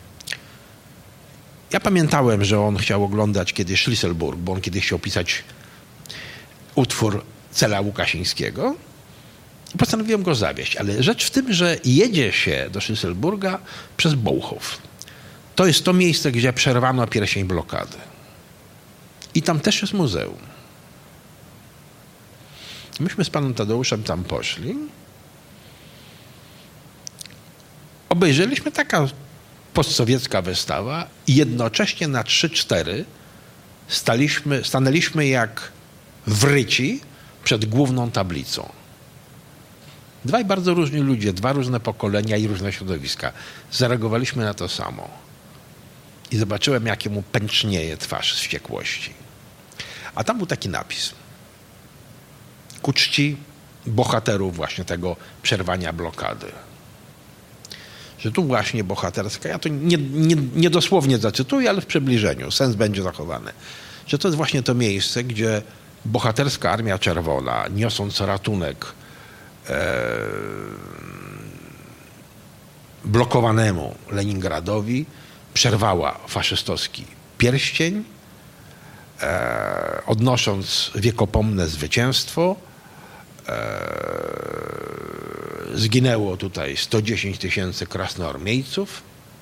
S2: Ja pamiętałem, że on chciał oglądać kiedyś Schlisselburg, bo on kiedyś chciał pisać utwór Cela Łukasińskiego. I postanowiłem go zawieźć. Ale rzecz w tym, że jedzie się do Schlisselburga przez Bołchów. To jest to miejsce, gdzie przerwano pierścień blokady. I tam też jest muzeum. Myśmy z panem Tadeuszem tam poszli. Obejrzeliśmy taka postsowiecka wystawa i jednocześnie na 3-4 stanęliśmy jak wryci przed główną tablicą. Dwaj bardzo różni ludzie, dwa różne pokolenia i różne środowiska. Zareagowaliśmy na to samo. I zobaczyłem, jakie mu pęcznieje twarz z wściekłości. A tam był taki napis. Ku czci bohaterów właśnie tego przerwania blokady. Że tu właśnie bohaterska, ja to nie dosłownie zacytuję, ale w przybliżeniu, sens będzie zachowany. Że to jest właśnie to miejsce, gdzie bohaterska Armia Czerwona, niosąc ratunek blokowanemu Leningradowi, przerwała faszystowski pierścień, odnosząc wiekopomne zwycięstwo. Zginęło tutaj 110 000 krasnoarmiejców,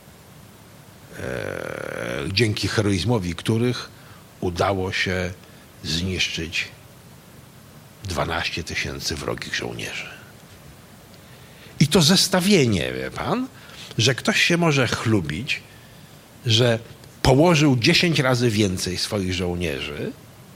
S2: dzięki heroizmowi których udało się zniszczyć 12 000 wrogich żołnierzy. I to zestawienie, wie pan, że ktoś się może chlubić, że położył 10 razy więcej swoich żołnierzy,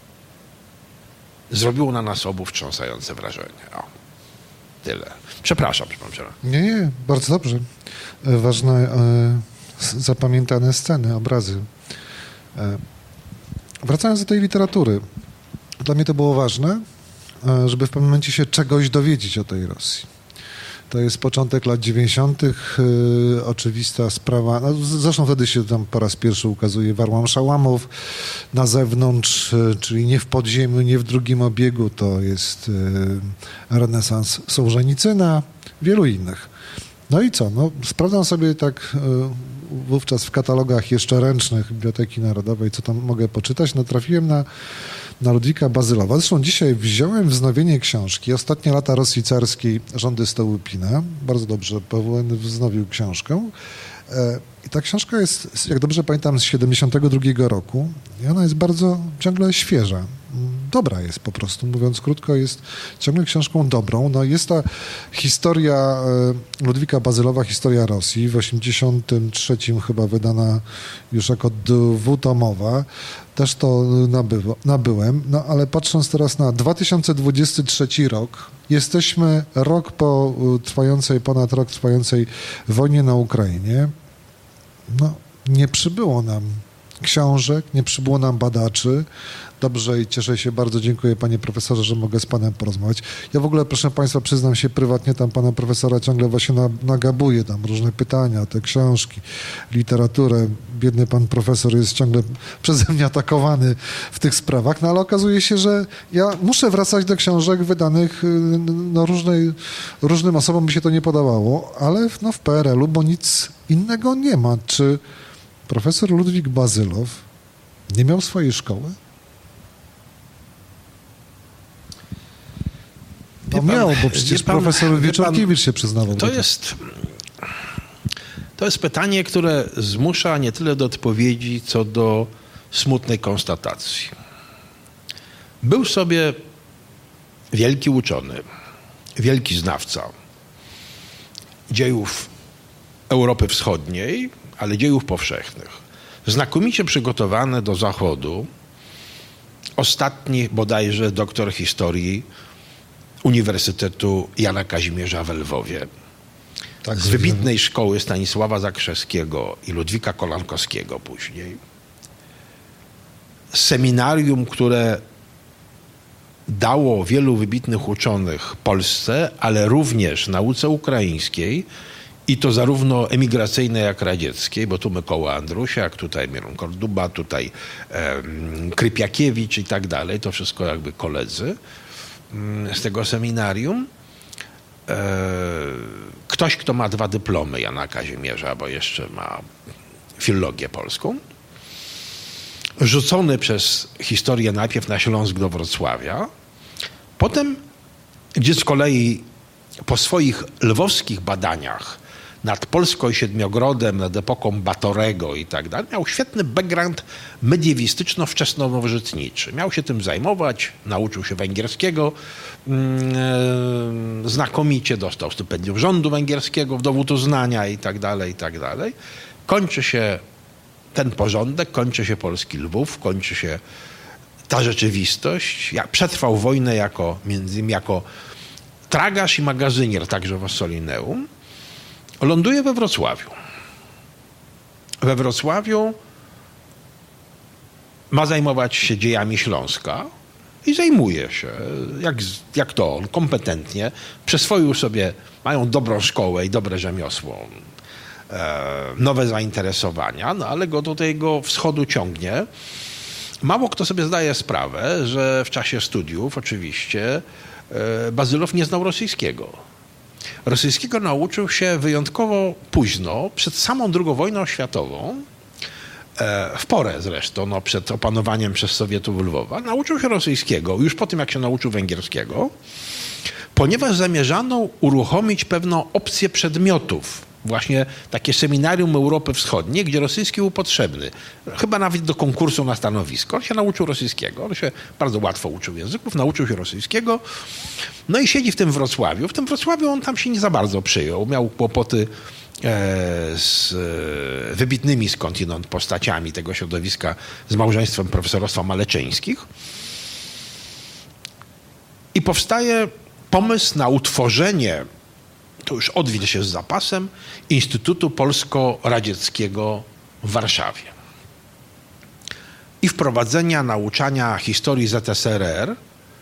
S2: zrobiło na nas obu wstrząsające wrażenie. O, tyle. Przepraszam.
S1: Nie, bardzo dobrze. Ważne, zapamiętane sceny, obrazy. Wracając do tej literatury. Dla mnie to było ważne, żeby w pewnym momencie się czegoś dowiedzieć o tej Rosji. To jest początek lat 90. Oczywista sprawa. No, zresztą wtedy się tam po raz pierwszy ukazuje Warłam Szałamow na zewnątrz, czyli nie w podziemiu, nie w drugim obiegu. To jest renesans Sołżenicyna, wielu innych. No i co? No, sprawdzam sobie tak wówczas w katalogach jeszcze ręcznych Biblioteki Narodowej, co tam mogę poczytać. No, trafiłem na Ludwika Bazylowa. Zresztą dzisiaj wziąłem wznowienie książki Ostatnie lata Rosji carskiej, rządy Stołypina. Bardzo dobrze, PWN wznowił książkę. I ta książka jest, jak dobrze pamiętam, z 72 roku i ona jest bardzo ciągle świeża. Dobra jest po prostu, mówiąc krótko, jest ciągle książką dobrą. No jest ta historia Ludwika Bazylowa, historia Rosji, w 83 chyba wydana już jako dwutomowa. Też to nabyłem, no ale patrząc teraz na 2023 rok, jesteśmy rok po ponad rok trwającej wojnie na Ukrainie. No, nie przybyło nam książek, nie przybyło nam badaczy. Dobrze i cieszę się bardzo, dziękuję panie profesorze, że mogę z panem porozmawiać. Ja w ogóle, proszę państwa, przyznam się prywatnie, tam pana profesora ciągle właśnie nagabuję, tam różne pytania, te książki, literaturę. Biedny pan profesor jest ciągle przeze mnie atakowany w tych sprawach, no ale okazuje się, że ja muszę wracać do książek wydanych no, różnym osobom by się to nie podobało, ale no, w PRL-u, bo nic innego nie ma. Czy profesor Ludwik Bazylow nie miał swojej szkoły? No miał, bo przecież profesor Wieczorkiewicz się przyznawał.
S2: To jest pytanie, które zmusza nie tyle do odpowiedzi, co do smutnej konstatacji. Był sobie wielki uczony, wielki znawca dziejów Europy Wschodniej, ale dziejów powszechnych. Znakomicie przygotowany do Zachodu, ostatni bodajże doktor historii Uniwersytetu Jana Kazimierza w Lwowie. Tak, z wybitnej szkoły Stanisława Zakrzewskiego i Ludwika Kolankowskiego później. Seminarium, które dało wielu wybitnych uczonych Polsce, ale również nauce ukraińskiej i to zarówno emigracyjnej, jak radzieckiej, bo tu Mykoła Andrusiak, tutaj Miron Korduba, tutaj Krypiakiewicz i tak dalej. To wszystko jakby koledzy z tego seminarium. Ktoś, kto ma 2 dyplomy Jana Kazimierza, bo jeszcze ma filologię polską. Rzucony przez historię najpierw na Śląsk do Wrocławia, potem, gdzie z kolei po swoich lwowskich badaniach nad Polską i Siedmiogrodem, nad epoką Batorego i tak dalej, miał świetny background mediewistyczno-wczesnonowożytniczy. Miał się tym zajmować, nauczył się węgierskiego, znakomicie dostał stypendium rządu węgierskiego w dowód uznania i tak dalej, i tak dalej. Kończy się ten porządek, kończy się polski Lwów, kończy się ta rzeczywistość. Przetrwał wojnę między innymi jako tragarz i magazynier, także w Ossolineum. Ląduje we Wrocławiu. We Wrocławiu ma zajmować się dziejami Śląska i zajmuje się, jak to on, kompetentnie. Przyswoił sobie, mają dobrą szkołę i dobre rzemiosło, nowe zainteresowania, no ale go do tego wschodu ciągnie. Mało kto sobie zdaje sprawę, że w czasie studiów oczywiście Bazylow nie znał rosyjskiego. Rosyjskiego nauczył się wyjątkowo późno, przed samą II wojną światową, w porę zresztą, przed opanowaniem przez Sowietów Lwowa. Nauczył się rosyjskiego już po tym, jak się nauczył węgierskiego, ponieważ zamierzano uruchomić pewną opcję przedmiotów. Właśnie takie seminarium Europy Wschodniej, gdzie rosyjski był potrzebny. Chyba nawet do konkursu na stanowisko. On się nauczył rosyjskiego. On się bardzo łatwo uczył języków, nauczył się rosyjskiego. No i siedzi w tym Wrocławiu. W tym Wrocławiu on tam się nie za bardzo przyjął. Miał kłopoty z wybitnymi skądinąd postaciami tego środowiska, z małżeństwem profesorostwa Maleczyńskich. I powstaje pomysł na utworzenie, to już odwil się z zapasem, Instytutu Polsko-Radzieckiego w Warszawie. I wprowadzenia nauczania historii ZSRR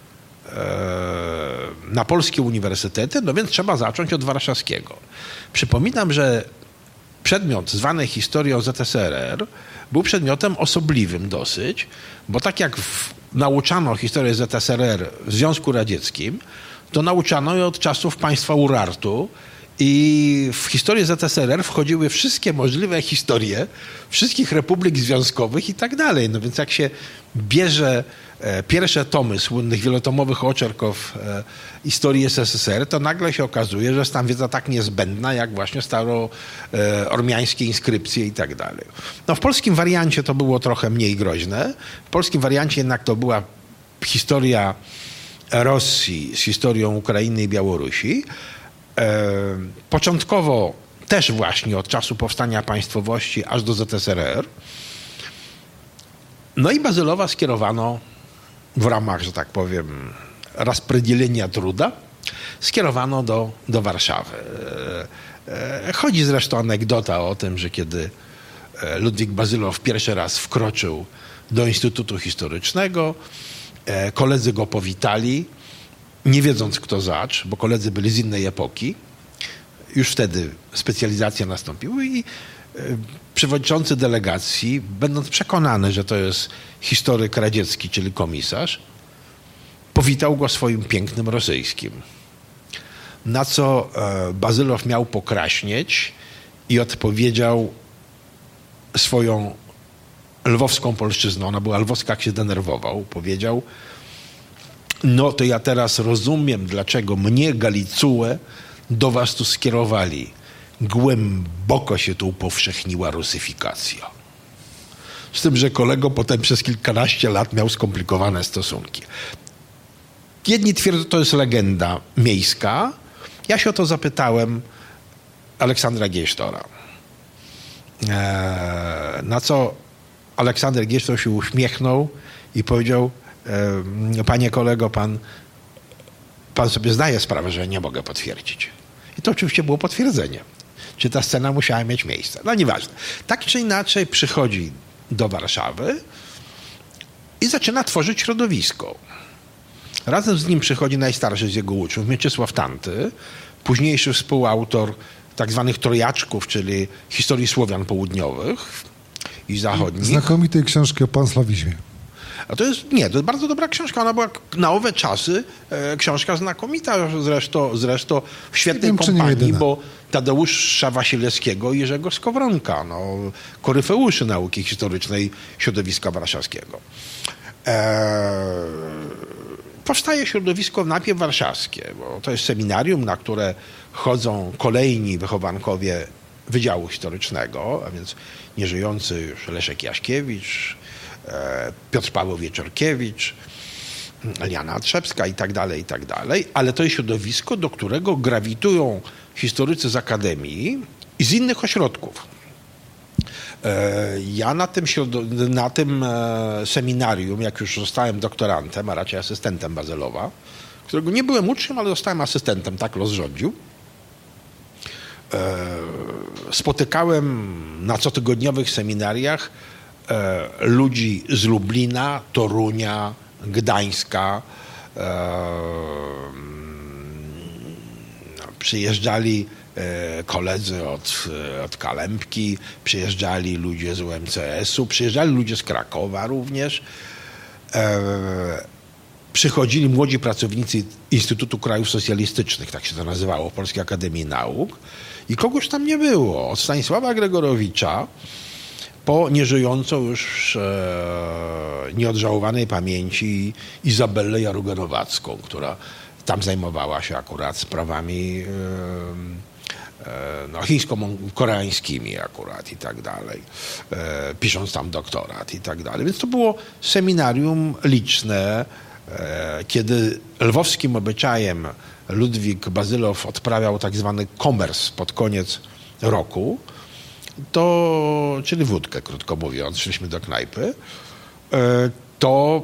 S2: na polskie uniwersytety, no więc trzeba zacząć od warszawskiego. Przypominam, że przedmiot zwany historią ZSRR był przedmiotem osobliwym dosyć, bo tak jak nauczano historię ZSRR w Związku Radzieckim, to nauczano je od czasów państwa Urartu i w historię ZSRR wchodziły wszystkie możliwe historie wszystkich republik związkowych i tak dalej. No więc jak się bierze pierwsze tomy słynnych wielotomowych oczerków historii SSSR, to nagle się okazuje, że jest tam wiedza tak niezbędna, jak właśnie staroormiańskie inskrypcje i tak dalej. No w polskim wariancie to było trochę mniej groźne. W polskim wariancie jednak to była historia Rosji z historią Ukrainy i Białorusi. Początkowo też właśnie od czasu powstania państwowości aż do ZSRR. No i Bazylowa skierowano w ramach, że tak powiem, rozpределения truda, skierowano do Warszawy. Chodzi zresztą anegdota o tym, że kiedy Ludwik Bazylow pierwszy raz wkroczył do Instytutu Historycznego. Koledzy go powitali, nie wiedząc kto zacz, bo koledzy byli z innej epoki. Już wtedy specjalizacja nastąpiła i przewodniczący delegacji, będąc przekonany, że to jest historyk radziecki, czyli komisarz, powitał go swoim pięknym rosyjskim. Na co Bazylow miał pokraśnieć i odpowiedział swoją lwowską polszczyzną. Ona była lwowska, jak się denerwował. Powiedział: no to ja teraz rozumiem, dlaczego mnie, Galicue, do was tu skierowali. Głęboko się tu upowszechniła rusyfikacja. Z tym, że kolego potem przez kilkanaście lat miał skomplikowane stosunki. Jedni twierdzą, że to jest legenda miejska. Ja się o to zapytałem Aleksandra Giejsztora. Na co Aleksander Giejsztor się uśmiechnął i powiedział: panie kolego, pan sobie zdaje sprawę, że nie mogę potwierdzić. I to oczywiście było potwierdzenie. Czy ta scena musiała mieć miejsce? No nieważne. Tak czy inaczej przychodzi do Warszawy i zaczyna tworzyć środowisko. Razem z nim przychodzi najstarszy z jego uczniów, Mieczysław Tanty, późniejszy współautor tak zwanych trojaczków, czyli historii Słowian południowych i zachodnich.
S1: Znakomitej książki o panslawizmie.
S2: A to jest bardzo dobra książka. Ona była na owe czasy książka znakomita, zresztą w świetnej kompanii, bo Tadeusza Wasilewskiego i Jerzego Skowronka, koryfeuszy nauki historycznej środowiska warszawskiego. Powstaje środowisko najpierw warszawskie, bo to jest seminarium, na które chodzą kolejni wychowankowie Wydziału Historycznego, a więc nieżyjący już Leszek Jaśkiewicz, Piotr Paweł Wieczorkiewicz, Liana Trzepska i tak dalej, ale to jest środowisko, do którego grawitują historycy z akademii i z innych ośrodków. Ja na tym seminarium, jak już zostałem doktorantem, a raczej asystentem Bazylowa, którego nie byłem uczniem, ale zostałem asystentem, tak los rządził, spotykałem na cotygodniowych seminariach ludzi z Lublina, Torunia, Gdańska. Przyjeżdżali koledzy od Kalembki, przyjeżdżali ludzie z UMCS-u, przyjeżdżali ludzie z Krakowa również. Przychodzili młodzi pracownicy Instytutu Krajów Socjalistycznych, tak się to nazywało, Polskiej Akademii Nauk. I kogoś tam nie było. Od Stanisława Gregorowicza po nieżyjącą już nieodżałowanej pamięci Izabellę Jaruga-Nowacką, która tam zajmowała się akurat sprawami chińsko-koreańskimi akurat i tak dalej, pisząc tam doktorat i tak dalej. Więc to było seminarium liczne. Kiedy lwowskim obyczajem Ludwik Bazylow odprawiał tak zwany komers pod koniec roku, czyli wódkę, krótko mówiąc, szliśmy do knajpy, to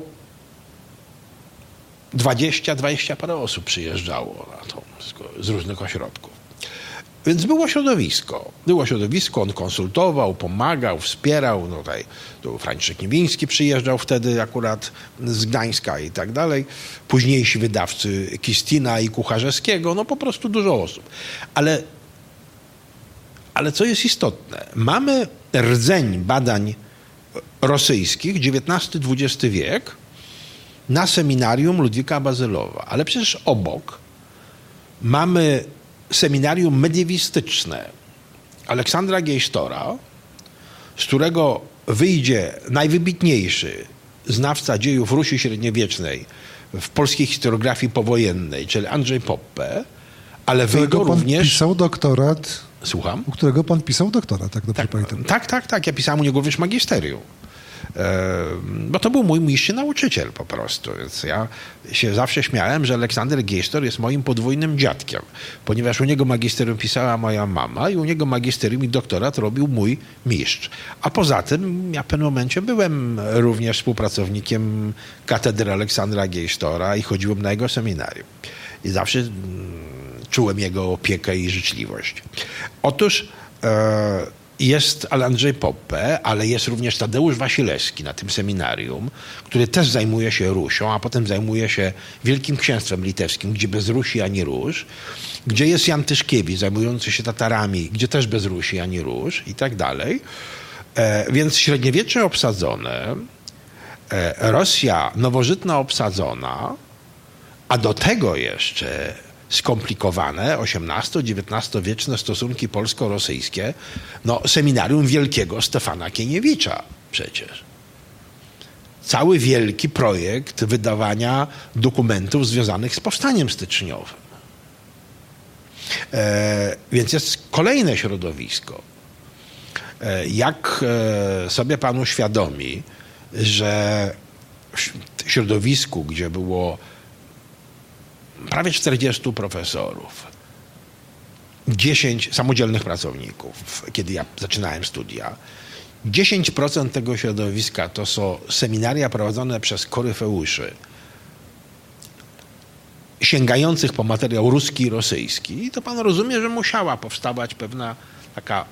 S2: 20 parę osób przyjeżdżało na to z różnych ośrodków. Więc było środowisko. On konsultował, pomagał, wspierał. Tu Franciszek Niewiński przyjeżdżał wtedy akurat z Gdańska i tak dalej. Późniejsi wydawcy Kistina i Kucharzewskiego. Po prostu dużo osób. Ale co jest istotne? Mamy rdzeń badań rosyjskich, XIX-XX wiek, na seminarium Ludwika Bazylowa. Ale przecież obok mamy seminarium mediewistyczne Aleksandra Giejsztora, z którego wyjdzie najwybitniejszy znawca dziejów Rusi średniowiecznej w polskiej historiografii powojennej, czyli Andrzej Poppe, ale wyjdą również...
S1: pisał doktorat.
S2: Słucham?
S1: U którego pan pisał doktorat, tak dobrze pamiętam.
S2: Tak. Ja pisałem u niego również magisterium. Bo to był mój mistrz nauczyciel po prostu. Więc ja się zawsze śmiałem, że Aleksander Giejsztor jest moim podwójnym dziadkiem, ponieważ u niego magisterium pisała moja mama i u niego magisterium i doktorat robił mój mistrz. A poza tym ja w pewnym momencie byłem również współpracownikiem katedry Aleksandra Giejsztora i chodziłem na jego seminarium. I zawsze czułem jego opiekę i życzliwość. Otóż jest Andrzej Poppe, ale jest również Tadeusz Wasilewski na tym seminarium, który też zajmuje się Rusią, a potem zajmuje się Wielkim Księstwem Litewskim, gdzie bez Rusi ani Róż, gdzie jest Jan Tyszkiewicz zajmujący się Tatarami, gdzie też bez Rusi ani Róż i tak dalej. Więc średniowiecze obsadzone, Rosja nowożytna obsadzona, a do tego jeszcze skomplikowane XVIII-XIX wieczne polsko-rosyjskie, seminarium wielkiego Stefana Kieniewicza przecież. Cały wielki projekt wydawania dokumentów związanych z powstaniem styczniowym. Więc jest kolejne środowisko. Jak sobie pan uświadomi, że w środowisku, gdzie było prawie 40 profesorów, 10 samodzielnych pracowników, kiedy ja zaczynałem studia, 10% tego środowiska to są seminaria prowadzone przez koryfeuszy, sięgających po materiał ruski i rosyjski, to pan rozumie, że musiała powstawać pewna taka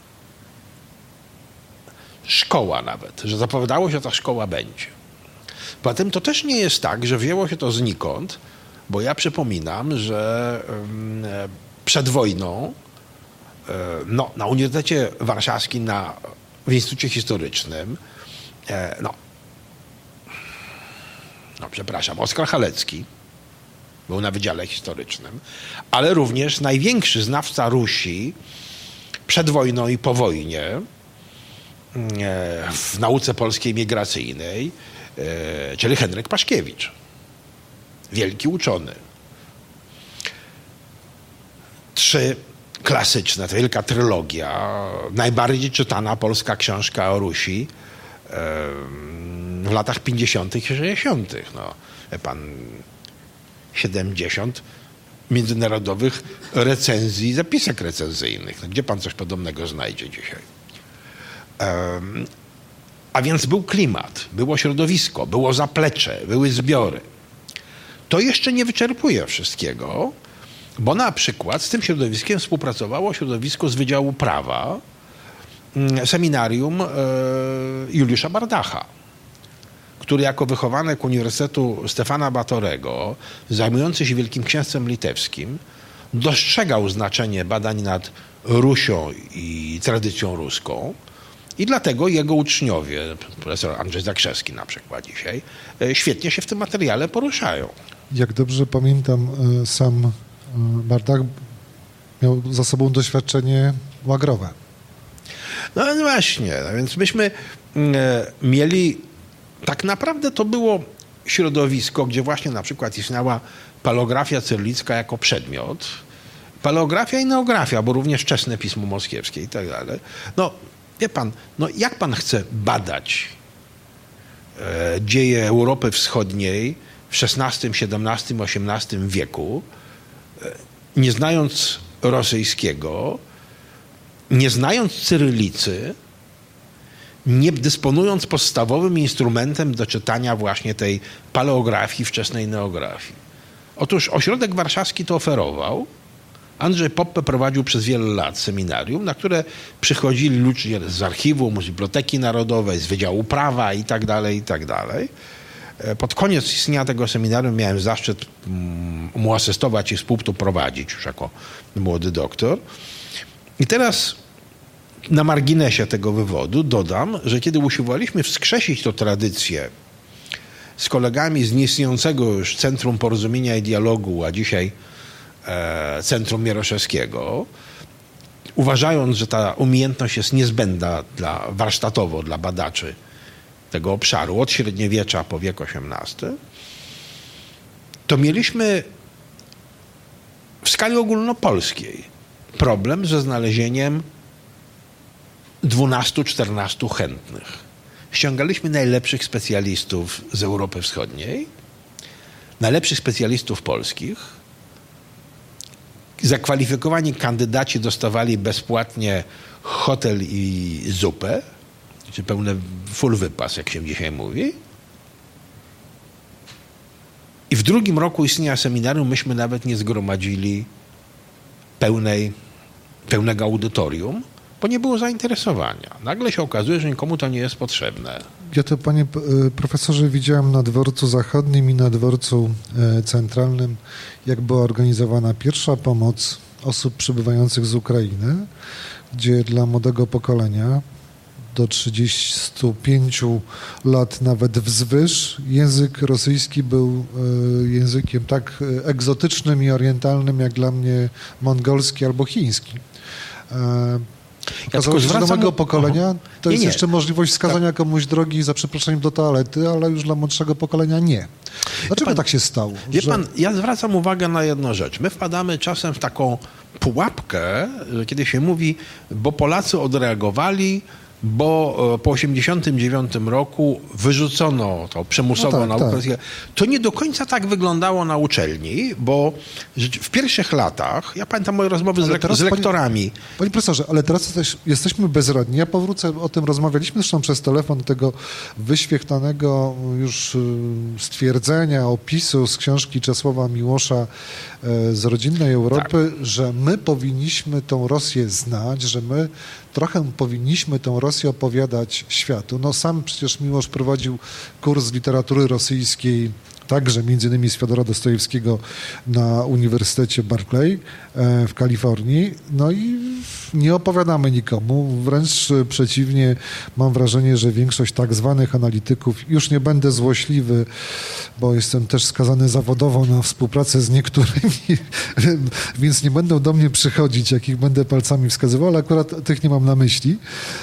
S2: szkoła nawet, że zapowiadało się, że ta szkoła będzie. Poza tym to też nie jest tak, że wzięło się to znikąd, bo ja przypominam, że przed wojną na Uniwersytecie Warszawskim, w Instytucie Historycznym, Oskar Halecki był na Wydziale Historycznym, ale również największy znawca Rusi przed wojną i po wojnie w nauce polskiej migracyjnej, czyli Henryk Paszkiewicz. Wielki uczony. 3 klasyczne, to wielka trylogia, najbardziej czytana polska książka o Rusi w latach 50. i 60. Pan 70 międzynarodowych recenzji, zapisek recenzyjnych. Gdzie pan coś podobnego znajdzie dzisiaj? A więc był klimat, było środowisko, było zaplecze, były zbiory. To jeszcze nie wyczerpuje wszystkiego, bo na przykład z tym środowiskiem współpracowało środowisko z Wydziału Prawa, seminarium Juliusza Bardacha, który jako wychowanek Uniwersytetu Stefana Batorego, zajmujący się Wielkim Księstwem Litewskim, dostrzegał znaczenie badań nad Rusią i tradycją ruską i dlatego jego uczniowie, profesor Andrzej Zakrzewski na przykład dzisiaj, świetnie się w tym materiale poruszają.
S1: Jak dobrze pamiętam, sam Bardach miał za sobą doświadczenie łagrowe.
S2: No właśnie, więc myśmy mieli, tak naprawdę to było środowisko, gdzie właśnie na przykład istniała paleografia cyrylicka jako przedmiot, paleografia i neografia, bo również wczesne pismo moskiewskie i tak dalej. Wie pan, jak pan chce badać dzieje Europy Wschodniej w XVI, XVII, XVIII wieku, nie znając rosyjskiego, nie znając cyrylicy, nie dysponując podstawowym instrumentem do czytania właśnie tej paleografii, wczesnej neografii. Otóż Ośrodek Warszawski to oferował. Andrzej Poppe prowadził przez wiele lat seminarium, na które przychodzili ludzie z archiwum, z Biblioteki Narodowej, z Wydziału Prawa i tak dalej, i tak dalej. Pod koniec istnienia tego seminarium miałem zaszczyt mu asystować i współprowadzić już jako młody doktor. I teraz na marginesie tego wywodu dodam, że kiedy usiłowaliśmy wskrzesić tę tradycję z kolegami z nieistniejącego już Centrum Porozumienia i Dialogu, a dzisiaj Centrum Mieroszewskiego, uważając, że ta umiejętność jest niezbędna warsztatowo dla badaczy tego obszaru od średniowiecza po wiek XVIII, to mieliśmy w skali ogólnopolskiej problem ze znalezieniem 12-14 chętnych. Ściągaliśmy najlepszych specjalistów z Europy Wschodniej, najlepszych specjalistów polskich. Zakwalifikowani kandydaci dostawali bezpłatnie hotel i zupę, czy pełny full wypas, jak się dzisiaj mówi. I w drugim roku istnienia seminarium myśmy nawet nie zgromadzili pełnego audytorium, bo nie było zainteresowania. Nagle się okazuje, że nikomu to nie jest potrzebne.
S1: Ja to, panie profesorze, widziałem na dworcu zachodnim i na dworcu centralnym, jak była organizowana pierwsza pomoc osób przybywających z Ukrainy, gdzie dla młodego pokolenia do 35 lat nawet wzwyż język rosyjski był językiem tak egzotycznym i orientalnym, jak dla mnie mongolski albo chiński. Okazało się, że dla mojego pokolenia to jest jeszcze możliwość wskazania komuś drogi za przeproszeniem do toalety, ale już dla młodszego pokolenia nie. Dlaczego tak się stało?
S2: Wie pan, ja zwracam uwagę na jedną rzecz. My wpadamy czasem w taką pułapkę, że kiedy się mówi, bo Polacy odreagowali, bo po 1989 roku wyrzucono to przymusowo naukę. Tak. To nie do końca tak wyglądało na uczelni, bo w pierwszych latach, ja pamiętam moje rozmowy z lektorami.
S1: Panie profesorze, ale teraz jesteśmy bezradni. Ja powrócę, o tym rozmawialiśmy zresztą przez telefon, tego wyświechtanego już stwierdzenia, opisu z książki Czesława Miłosza z rodzinnej Europy, tak, że my powinniśmy tą Rosję znać, że my trochę powinniśmy tą Rosję opowiadać światu. No sam przecież Miłosz prowadził kurs literatury rosyjskiej, także między innymi z Fiodora Dostojewskiego na Uniwersytecie Berkeley w Kalifornii. No i nie opowiadamy nikomu, wręcz przeciwnie, mam wrażenie, że większość tak zwanych analityków, już nie będę złośliwy, bo jestem też skazany zawodowo na współpracę z niektórymi, więc nie będą do mnie przychodzić, jak ich będę palcami wskazywał, ale akurat tych nie mam na myśli.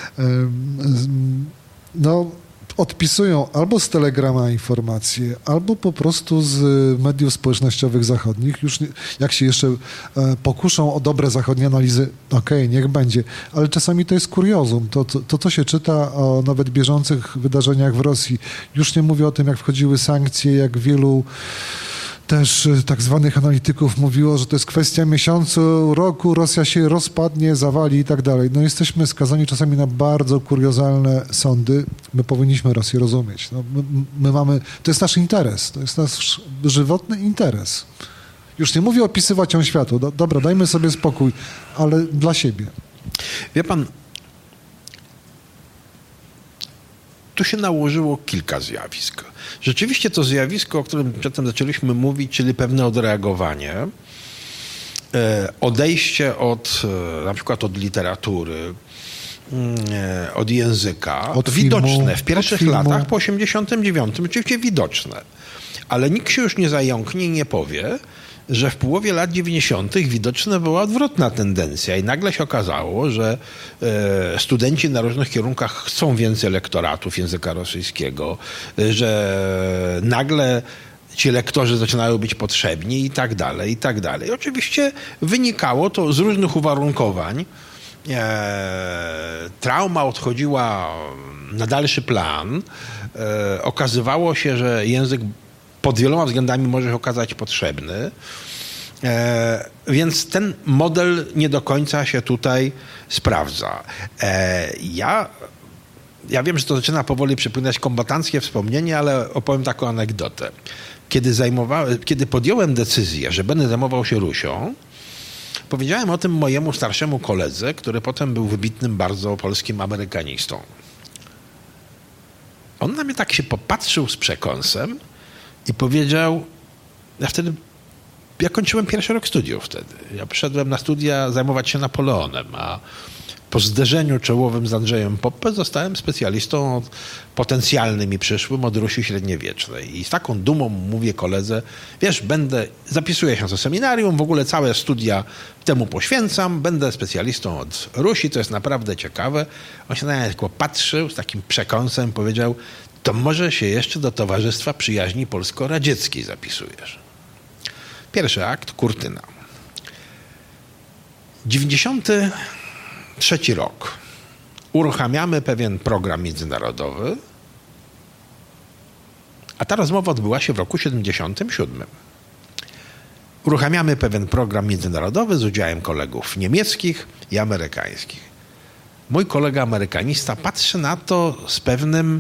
S1: No, odpisują albo z Telegrama informacje, albo po prostu z mediów społecznościowych zachodnich. Już jak się jeszcze pokuszą o dobre zachodnie analizy, okej, niech będzie. Ale czasami to jest kuriozum. To, co się czyta o nawet bieżących wydarzeniach w Rosji. Już nie mówię o tym, jak wchodziły sankcje, jak wielu też tak zwanych analityków mówiło, że to jest kwestia miesiącu, roku, Rosja się rozpadnie, zawali i tak dalej. No jesteśmy skazani czasami na bardzo kuriozalne sądy. My powinniśmy Rosję rozumieć. No, my mamy, to jest nasz interes, to jest nasz żywotny interes. Już nie mówię opisywać ją światu. Dobra, dajmy sobie spokój, ale dla siebie.
S2: Wie pan, tu się nałożyło kilka zjawisk. Rzeczywiście to zjawisko, o którym przedtem zaczęliśmy mówić, czyli pewne odreagowanie, odejście na przykład od literatury, od języka,
S1: od
S2: widoczne
S1: filmu,
S2: w pierwszych latach po 89, oczywiście widoczne, ale nikt się już nie zająknie i nie powie, że w połowie lat 90. widoczna była odwrotna tendencja i nagle się okazało, że studenci na różnych kierunkach chcą więcej lektoratów języka rosyjskiego, że nagle ci lektorzy zaczynają być potrzebni i tak dalej, i tak dalej. Oczywiście wynikało to z różnych uwarunkowań. Trauma odchodziła na dalszy plan. Okazywało się, że język pod wieloma względami może się okazać potrzebny. Więc ten model nie do końca się tutaj sprawdza. Ja wiem, że to zaczyna powoli przypominać kombatanckie wspomnienie, ale opowiem taką anegdotę. Kiedy podjąłem decyzję, że będę zajmował się Rusią, powiedziałem o tym mojemu starszemu koledze, który potem był wybitnym bardzo polskim amerykanistą. On na mnie tak się popatrzył z przekąsem i powiedział, ja kończyłem pierwszy rok studiów wtedy. Ja przyszedłem na studia zajmować się Napoleonem, a po zderzeniu czołowym z Andrzejem Poppe zostałem specjalistą potencjalnym i przyszłym od Rusi średniowiecznej. I z taką dumą mówię koledze, wiesz, zapisuję się do seminarium, w ogóle całe studia temu poświęcam, będę specjalistą od Rusi, to jest naprawdę ciekawe. On się na mnie tylko patrzył z takim przekąsem, powiedział, to może się jeszcze do Towarzystwa Przyjaźni Polsko-Radzieckiej zapisujesz. Pierwszy akt, kurtyna. 93 rok. Uruchamiamy pewien program międzynarodowy, a ta rozmowa odbyła się w roku 77. Uruchamiamy pewien program międzynarodowy z udziałem kolegów niemieckich i amerykańskich. Mój kolega amerykanista patrzy na to z pewnym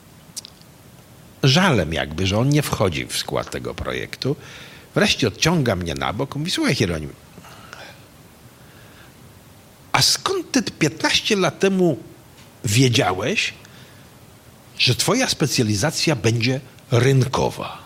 S2: żalem jakby, że on nie wchodzi w skład tego projektu. Wreszcie odciąga mnie na bok i mówi, słuchaj Hieronim, a skąd ty 15 lat temu wiedziałeś, że twoja specjalizacja będzie rynkowa?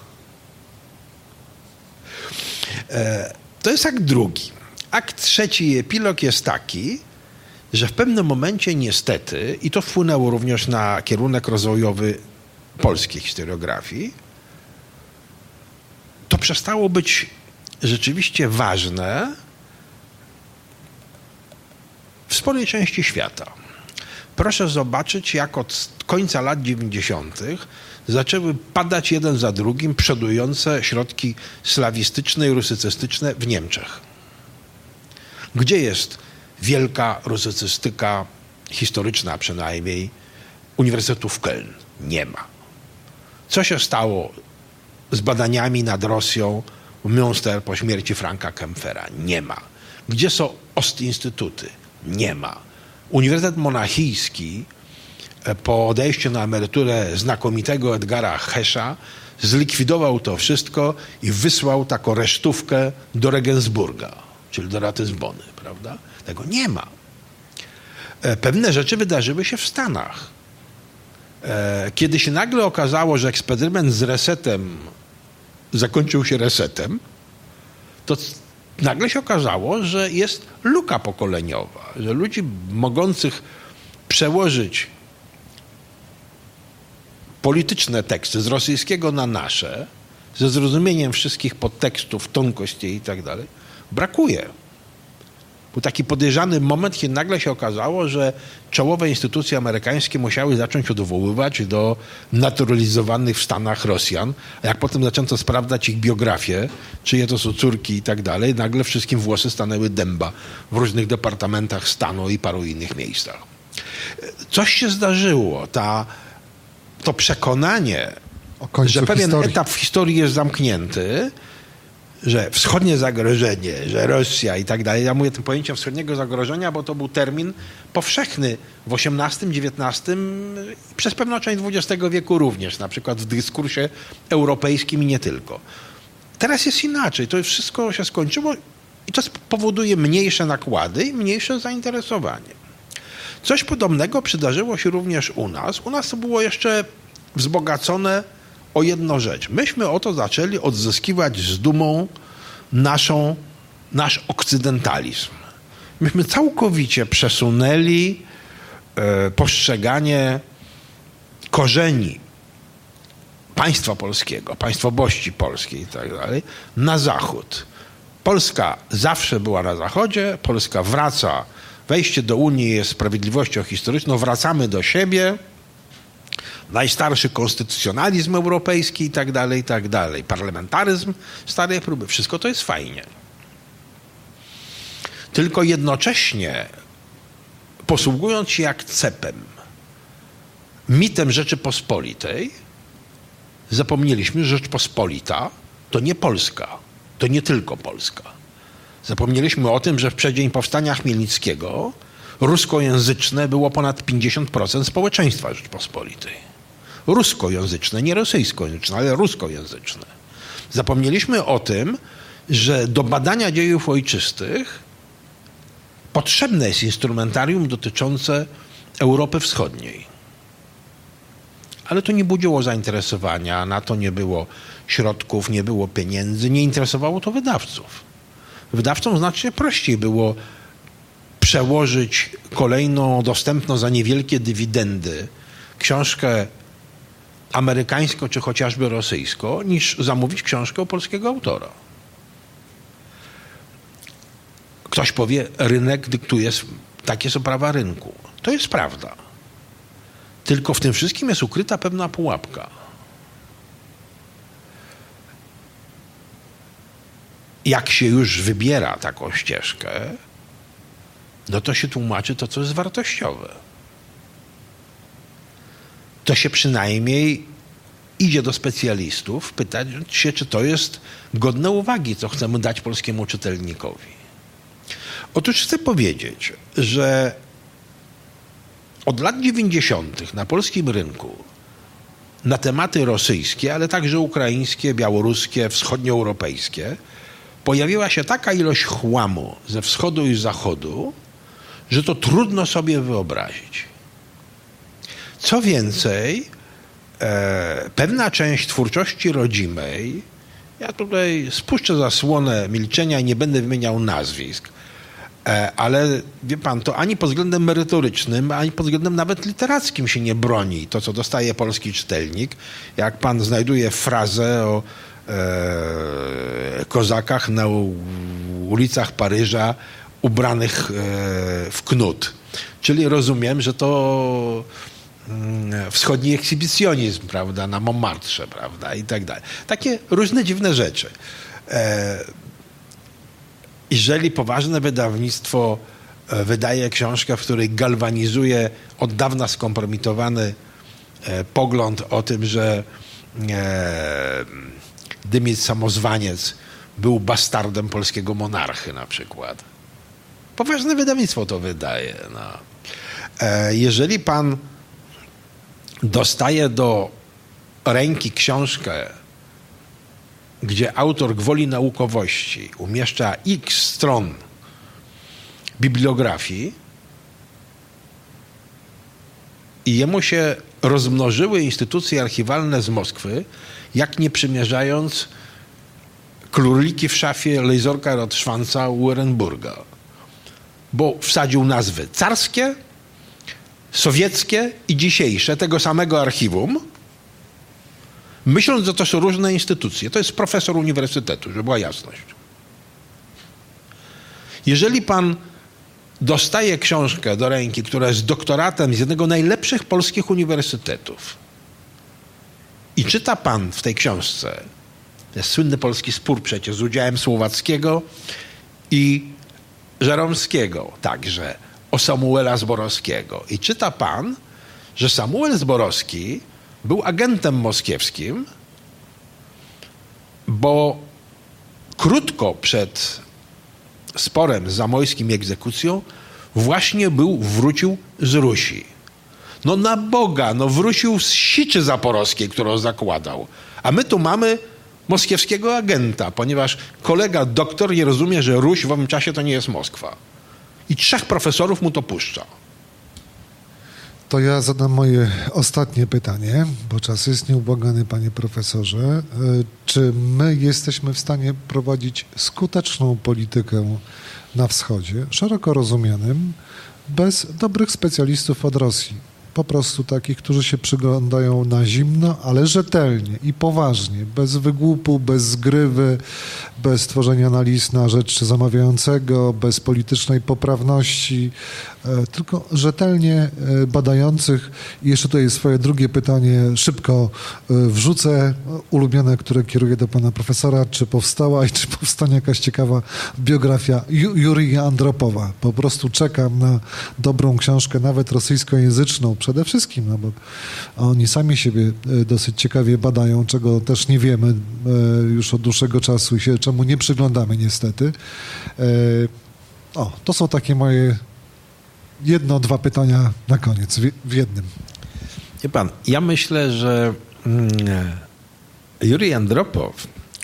S2: To jest akt drugi. Akt trzeci i epilog jest taki, że w pewnym momencie niestety, i to wpłynęło również na kierunek rozwojowy polskiej historiografii, to przestało być rzeczywiście ważne w sporej części świata. Proszę zobaczyć, jak od końca lat 90. zaczęły padać jeden za drugim przodujące środki slawistyczne i rusycystyczne w Niemczech. Gdzie jest wielka rusycystyka historyczna przynajmniej Uniwersytetu w Köln? Nie ma. Co się stało z badaniami nad Rosją w Münster po śmierci Franka Kempfera? Nie ma. Gdzie są Ostinstytuty? Nie ma. Uniwersytet Monachijski po odejściu na emeryturę znakomitego Edgara Hesza zlikwidował to wszystko i wysłał taką resztówkę do Regensburga, czyli do Ratisbony, prawda? Tego nie ma. Pewne rzeczy wydarzyły się w Stanach. Kiedy się nagle okazało, że eksperyment z resetem zakończył się resetem, to nagle się okazało, że jest luka pokoleniowa, że ludzi mogących przełożyć polityczne teksty z rosyjskiego na nasze, ze zrozumieniem wszystkich podtekstów, tonkości i tak dalej, brakuje. Był taki podejrzany moment, kiedy nagle się okazało, że czołowe instytucje amerykańskie musiały zacząć odwoływać do naturalizowanych w Stanach Rosjan, a jak potem zaczęto sprawdzać ich biografię, czyje to są córki i tak dalej, nagle wszystkim włosy stanęły dęba w różnych departamentach stanu i paru innych miejscach. Coś się zdarzyło, to przekonanie, że pewien etap w historii jest zamknięty, że wschodnie zagrożenie, że Rosja i tak dalej. Ja mówię tym pojęciem wschodniego zagrożenia, bo to był termin powszechny w XVIII, XIX i przez pewną część XX wieku również, na przykład w dyskursie europejskim i nie tylko. Teraz jest inaczej. To wszystko się skończyło i to powoduje mniejsze nakłady i mniejsze zainteresowanie. Coś podobnego przydarzyło się również u nas. U nas to było jeszcze wzbogacone o jedną rzecz. Myśmy oto zaczęli odzyskiwać z dumą nasz okcydentalizm. Myśmy całkowicie przesunęli postrzeganie korzeni państwa polskiego, państwowości polskiej i tak dalej, na zachód. Polska zawsze była na zachodzie, Polska wraca, wejście do Unii jest sprawiedliwością historyczną, wracamy do siebie, najstarszy konstytucjonalizm europejski i tak dalej, parlamentaryzm starej próby, wszystko to jest fajnie. Tylko jednocześnie posługując się jak cepem, mitem Rzeczypospolitej, zapomnieliśmy, że Rzeczpospolita to nie Polska, to nie tylko Polska. Zapomnieliśmy o tym, że w przeddzień powstania chmielnickiego ruskojęzyczne było ponad 50% społeczeństwa Rzeczpospolitej. Ruskojęzyczne, nie rosyjskojęzyczne, ale ruskojęzyczne. Zapomnieliśmy o tym, że do badania dziejów ojczystych potrzebne jest instrumentarium dotyczące Europy Wschodniej. Ale to nie budziło zainteresowania, na to nie było środków, nie było pieniędzy, nie interesowało to wydawców. Wydawcom znacznie prościej było przełożyć kolejną dostępną za niewielkie dywidendy książkę amerykańską czy chociażby rosyjską, niż zamówić książkę polskiego autora. Ktoś powie, rynek dyktuje, takie są prawa rynku. To jest prawda. Tylko w tym wszystkim jest ukryta pewna pułapka. Jak się już wybiera taką ścieżkę, no to się tłumaczy to, co jest wartościowe. To się przynajmniej idzie do specjalistów, pytać się, czy to jest godne uwagi, co chcemy dać polskiemu czytelnikowi. Otóż chcę powiedzieć, że od lat 90. na polskim rynku na tematy rosyjskie, ale także ukraińskie, białoruskie, wschodnioeuropejskie pojawiła się taka ilość chłamu ze wschodu i z zachodu, że to trudno sobie wyobrazić. Co więcej, pewna część twórczości rodzimej, ja tutaj spuszczę zasłonę milczenia i nie będę wymieniał nazwisk, ale wie pan, to ani pod względem merytorycznym, ani pod względem nawet literackim się nie broni. To, co dostaje polski czytelnik, jak pan znajduje frazę o kozakach na ulicach Paryża ubranych w knut. Czyli rozumiem, że to wschodni ekshibicjonizm, prawda, na Montmartre, prawda, i tak dalej. Takie różne dziwne rzeczy. Jeżeli poważne wydawnictwo wydaje książkę, w której galwanizuje od dawna skompromitowany pogląd o tym, że Dymit Samozwaniec był bastardem polskiego monarchy na przykład. Poważne wydawnictwo to wydaje. No. Jeżeli pan dostaje do ręki książkę, gdzie autor gwoli naukowości umieszcza x stron bibliografii i jemu się rozmnożyły instytucje archiwalne z Moskwy, jak nie przymierzając króliki w szafie Lejzorka Rotszwanca u Ehrenburga. Bo wsadził nazwy carskie, sowieckie i dzisiejsze tego samego archiwum, myśląc, że to są różne instytucje. To jest profesor uniwersytetu, żeby była jasność. Jeżeli pan dostaje książkę do ręki, która jest doktoratem z jednego z najlepszych polskich uniwersytetów i czyta pan w tej książce, to jest słynny polski spór przecież z udziałem Słowackiego i Żeromskiego, także o Samuela Zborowskiego. I czyta pan, że Samuel Zborowski był agentem moskiewskim, bo krótko przed sporem z Zamojskim i egzekucją właśnie wrócił z Rusi. No na Boga, no wrócił z Siczy Zaporowskiej, którą zakładał. A my tu mamy moskiewskiego agenta, ponieważ kolega doktor nie rozumie, że Ruś w owym czasie to nie jest Moskwa. I 3 profesorów mu to puszcza.
S1: To ja zadam moje ostatnie pytanie, bo czas jest nieubłagany, panie profesorze. Czy my jesteśmy w stanie prowadzić skuteczną politykę na wschodzie, szeroko rozumianym, bez dobrych specjalistów od Rosji? Po prostu takich, którzy się przyglądają na zimno, ale rzetelnie i poważnie, bez wygłupu, bez zgrywy, bez tworzenia analiz na rzecz zamawiającego, bez politycznej poprawności, tylko rzetelnie badających. I jeszcze tutaj swoje drugie pytanie szybko wrzucę, ulubione, które kieruję do pana profesora. Czy powstała i czy powstanie jakaś ciekawa biografia Jurija Andropowa? Po prostu czekam na dobrą książkę, nawet rosyjskojęzyczną przede wszystkim, no bo oni sami siebie dosyć ciekawie badają, czego też nie wiemy już od dłuższego czasu i się czemu nie przyglądamy niestety. To są takie moje 1-2 pytania na koniec, w jednym.
S2: Wie pan, ja myślę, że Jurij Andropow,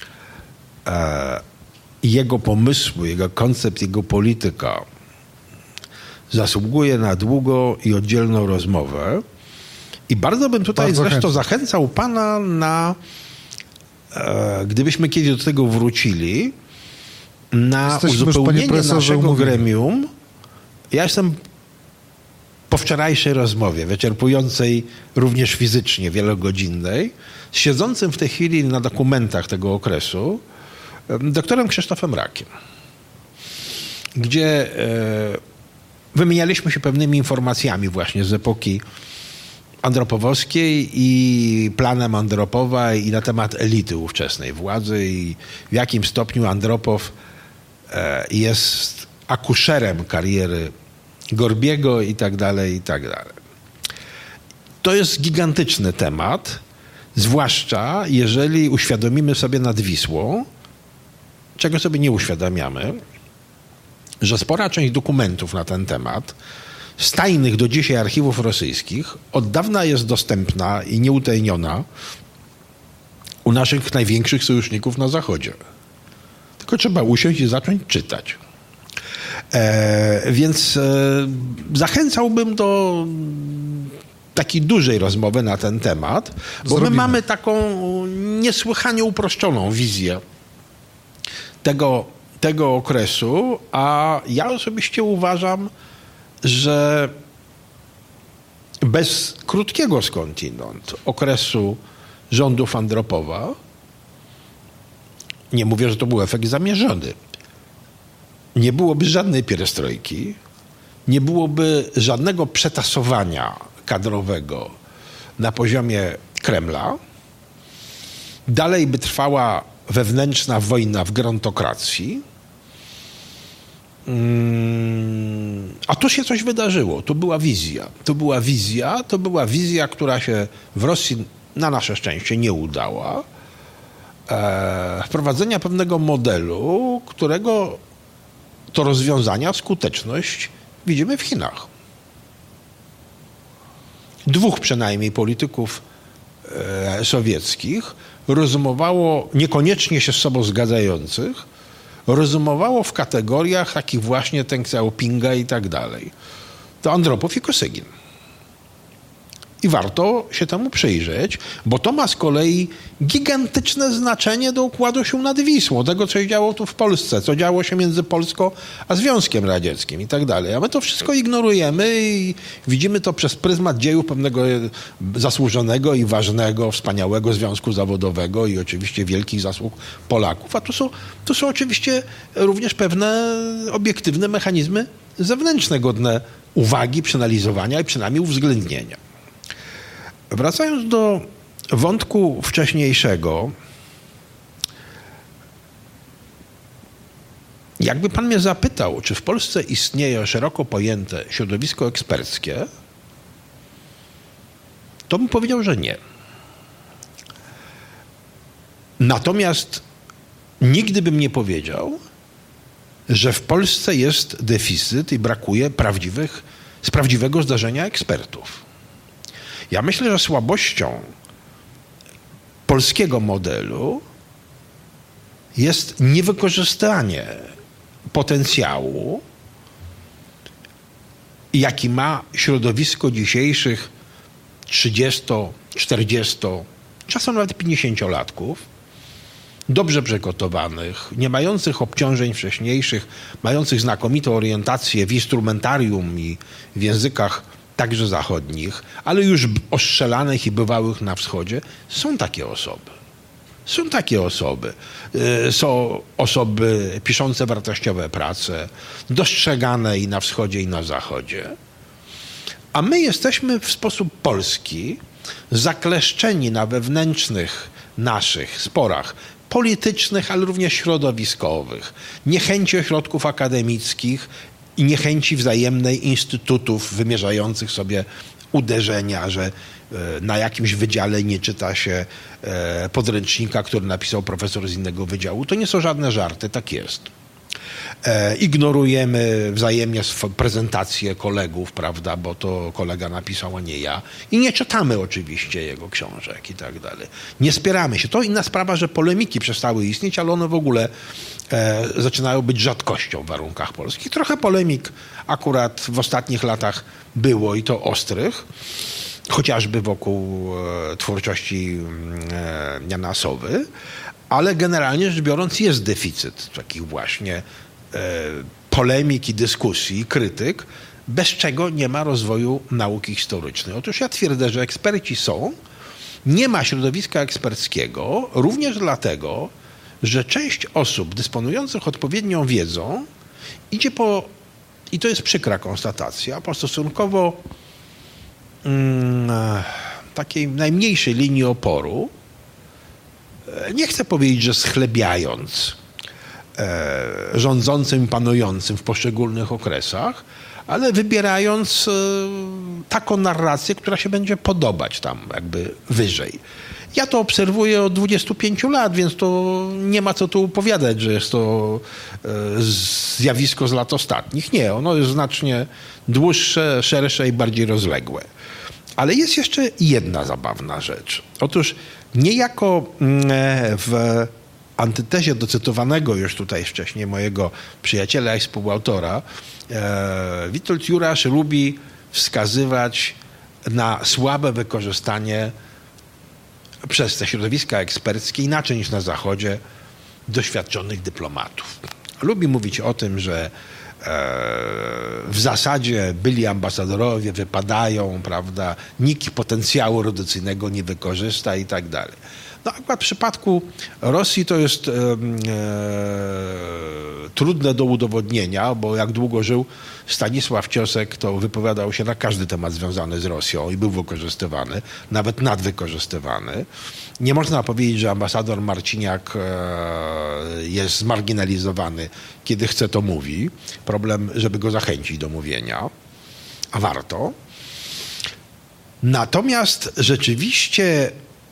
S2: jego pomysły, jego koncept, jego polityka zasługuje na długą i oddzielną rozmowę. I bardzo bym tutaj zresztą zachęcał pana na, gdybyśmy kiedyś do tego wrócili, na uzupełnienie naszego gremium. Ja jestem po wczorajszej rozmowie, wyczerpującej również fizycznie, wielogodzinnej, z siedzącym w tej chwili na dokumentach tego okresu doktorem Krzysztofem Rakiem, gdzie wymienialiśmy się pewnymi informacjami właśnie z epoki andropowowskiej i planem Andropowa i na temat elity ówczesnej władzy i w jakim stopniu Andropow jest akuszerem kariery Gorbiego i tak dalej, i tak dalej. To jest gigantyczny temat, zwłaszcza jeżeli uświadomimy sobie nad Wisłą, czego sobie nie uświadamiamy, że spora część dokumentów na ten temat z tajnych do dzisiaj archiwów rosyjskich od dawna jest dostępna i nieutajniona u naszych największych sojuszników na Zachodzie. Tylko trzeba usiąść i zacząć czytać. Więc zachęcałbym do takiej dużej rozmowy na ten temat, bo my mamy taką niesłychanie uproszczoną wizję tego okresu, a ja osobiście uważam, że bez krótkiego skądinąd okresu rządów Andropowa, nie mówię, że to był efekt zamierzony, nie byłoby żadnej pierestrojki, nie byłoby żadnego przetasowania kadrowego na poziomie Kremla, dalej by trwała wewnętrzna wojna w gerontokracji, a tu się coś wydarzyło. To była wizja, która się w Rosji na nasze szczęście nie udała. Wprowadzenia pewnego modelu, którego to rozwiązania, skuteczność widzimy w Chinach. 2 przynajmniej polityków sowieckich rozumowało, niekoniecznie się z sobą zgadzających, rozumowało w kategoriach takich właśnie Deng Xiaopinga i tak dalej. To Andropow i Kosygin. I warto się temu przyjrzeć, bo to ma z kolei gigantyczne znaczenie do układu sił nad Wisłą, tego, co się działo tu w Polsce, co działo się między Polską a Związkiem Radzieckim i tak dalej. A my to wszystko ignorujemy i widzimy to przez pryzmat dziejów pewnego zasłużonego i ważnego, wspaniałego związku zawodowego i oczywiście wielkich zasług Polaków. A to są oczywiście również pewne obiektywne mechanizmy zewnętrzne, godne uwagi, przeanalizowania i przynajmniej uwzględnienia. Wracając do wątku wcześniejszego, jakby pan mnie zapytał, czy w Polsce istnieje szeroko pojęte środowisko eksperckie, to bym powiedział, że nie. Natomiast nigdy bym nie powiedział, że w Polsce jest deficyt i brakuje z prawdziwego zdarzenia ekspertów. Ja myślę, że słabością polskiego modelu jest niewykorzystanie potencjału, jaki ma środowisko dzisiejszych 30, 40, czasem nawet 50-latków, dobrze przygotowanych, nie mających obciążeń wcześniejszych, mających znakomitą orientację w instrumentarium i w językach także zachodnich, ale już ostrzelanych i bywałych na wschodzie. Są takie osoby. Są osoby piszące wartościowe prace, dostrzegane i na wschodzie, i na zachodzie. A my jesteśmy w sposób polski zakleszczeni na wewnętrznych naszych sporach politycznych, ale również środowiskowych, niechęci ośrodków akademickich i niechęci wzajemnej instytutów wymierzających sobie uderzenia, że na jakimś wydziale nie czyta się podręcznika, który napisał profesor z innego wydziału. To nie są żadne żarty, tak jest. Ignorujemy wzajemnie prezentacje kolegów, prawda, bo to kolega napisał, a nie ja. I nie czytamy oczywiście jego książek i tak dalej. Nie spieramy się. To inna sprawa, że polemiki przestały istnieć, ale one w ogóle zaczynają być rzadkością w warunkach polskich. Trochę polemik akurat w ostatnich latach było i to ostrych, chociażby wokół twórczości Jana Sowy, ale generalnie rzecz biorąc jest deficyt takich właśnie polemik i dyskusji, i krytyk, bez czego nie ma rozwoju nauki historycznej. Otóż ja twierdzę, że eksperci są, nie ma środowiska eksperckiego, również dlatego, że część osób dysponujących odpowiednią wiedzą idzie i to jest przykra konstatacja, po stosunkowo takiej najmniejszej linii oporu, nie chcę powiedzieć, że schlebiając rządzącym i panującym w poszczególnych okresach, ale wybierając taką narrację, która się będzie podobać tam jakby wyżej. Ja to obserwuję od 25 lat, więc to nie ma co tu opowiadać, że jest to zjawisko z lat ostatnich. Nie, ono jest znacznie dłuższe, szersze i bardziej rozległe. Ale jest jeszcze jedna zabawna rzecz. Otóż niejako w antytezie do cytowanego już tutaj wcześniej mojego przyjaciela i współautora, Witold Jurasz lubi wskazywać na słabe wykorzystanie przez te środowiska eksperckie, inaczej niż na Zachodzie, doświadczonych dyplomatów. Lubi mówić o tym, że w zasadzie byli ambasadorowie wypadają, prawda, nikt potencjału erudycyjnego nie wykorzysta i tak dalej. No akurat w przypadku Rosji to jest trudne do udowodnienia, bo jak długo żył Stanisław Ciosek, to wypowiadał się na każdy temat związany z Rosją i był wykorzystywany, nawet nadwykorzystywany. Nie można powiedzieć, że ambasador Marciniak jest zmarginalizowany, kiedy chce to mówi. Problem, żeby go zachęcić do mówienia, a warto. Natomiast rzeczywiście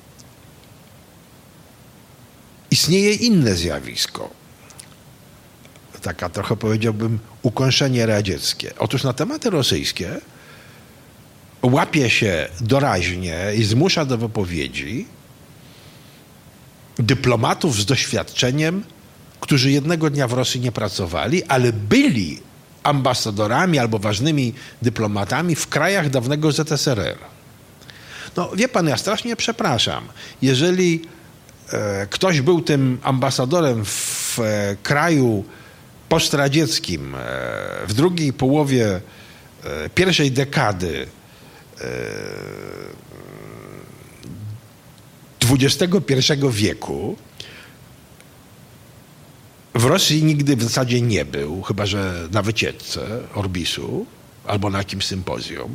S2: istnieje inne zjawisko. Taka trochę powiedziałbym ukąszenie radzieckie. Otóż na tematy rosyjskie łapie się doraźnie i zmusza do wypowiedzi dyplomatów z doświadczeniem, którzy jednego dnia w Rosji nie pracowali, ale byli ambasadorami albo ważnymi dyplomatami w krajach dawnego ZSRR. No wie pan, ja strasznie przepraszam. Jeżeli ktoś był tym ambasadorem w kraju postradzieckim w drugiej połowie pierwszej dekady XXI wieku, w Rosji nigdy w zasadzie nie był, chyba że na wycieczce Orbisu albo na jakimś sympozjum,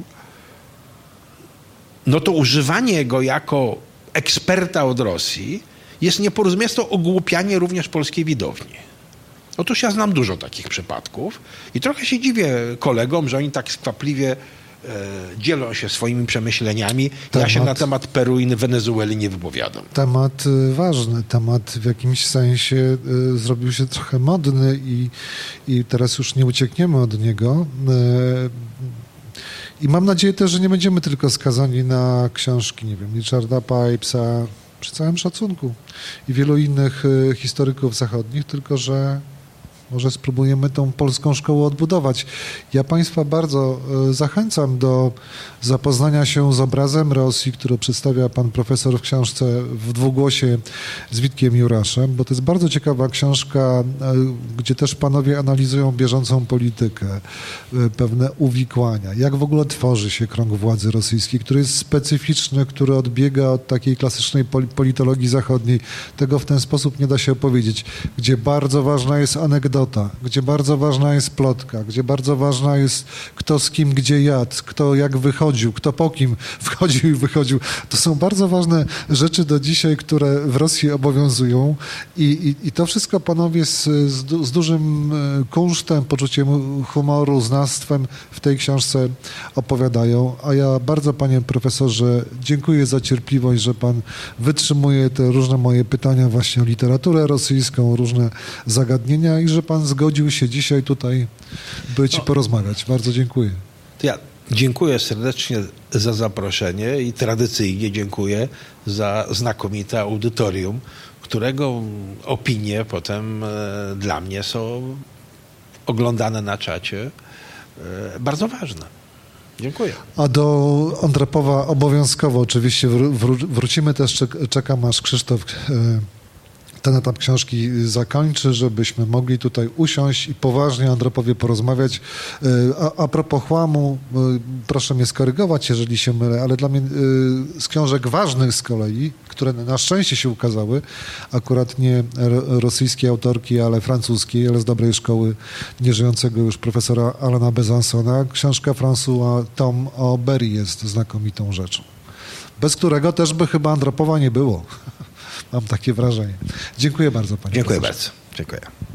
S2: no to używanie go jako eksperta od Rosji jest nieporozumienie, jest to ogłupianie również polskiej widowni. Otóż ja znam dużo takich przypadków i trochę się dziwię kolegom, że oni tak skwapliwie dzielą się swoimi przemyśleniami. Ja się na temat Peru i Wenezueli nie wypowiadam.
S1: Temat ważny, temat w jakimś sensie zrobił się trochę modny i teraz już nie uciekniemy od niego. I mam nadzieję też, że nie będziemy tylko skazani na książki, nie wiem, Richarda Pipesa, przy całym szacunku, i wielu innych historyków zachodnich, tylko że może spróbujemy tą polską szkołę odbudować. Ja Państwa bardzo zachęcam do zapoznania się z obrazem Rosji, który przedstawia pan profesor w książce w dwugłosie z Witkiem Juraszem, bo to jest bardzo ciekawa książka, gdzie też panowie analizują bieżącą politykę, pewne uwikłania, jak w ogóle tworzy się krąg władzy rosyjskiej, który jest specyficzny, który odbiega od takiej klasycznej politologii zachodniej. Tego w ten sposób nie da się opowiedzieć, gdzie bardzo ważna jest anegdota, gdzie bardzo ważna jest plotka, gdzie bardzo ważna jest kto z kim gdzie jadł, kto jak wychodził, kto po kim wchodził i wychodził. To są bardzo ważne rzeczy do dzisiaj, które w Rosji obowiązują i to wszystko panowie z dużym kunsztem, poczuciem humoru, znawstwem w tej książce opowiadają. A ja bardzo, panie profesorze, dziękuję za cierpliwość, że pan wytrzymuje te różne moje pytania właśnie o literaturę rosyjską, różne zagadnienia i że pan zgodził się dzisiaj tutaj być i porozmawiać. Bardzo dziękuję.
S2: Ja dziękuję serdecznie za zaproszenie i tradycyjnie dziękuję za znakomite audytorium, którego opinie potem dla mnie są oglądane na czacie. Bardzo ważne. Dziękuję.
S1: A do Andropowa obowiązkowo oczywiście wrócimy też. Czekam, aż Krzysztof ten etap książki zakończy, żebyśmy mogli tutaj usiąść i poważnie o Andropowie porozmawiać. A propos chłamu, proszę mnie skorygować, jeżeli się mylę, ale dla mnie z książek ważnych z kolei, które na szczęście się ukazały, akurat nie rosyjskiej autorki, ale francuskiej, ale z dobrej szkoły nieżyjącego już profesora Alana Besancona, książka François Tom o Berry jest znakomitą rzeczą, bez którego też by chyba Andropowa nie było. Mam takie wrażenie. Dziękuję bardzo, panie profesorze.
S2: Dziękuję bardzo. Dziękuję.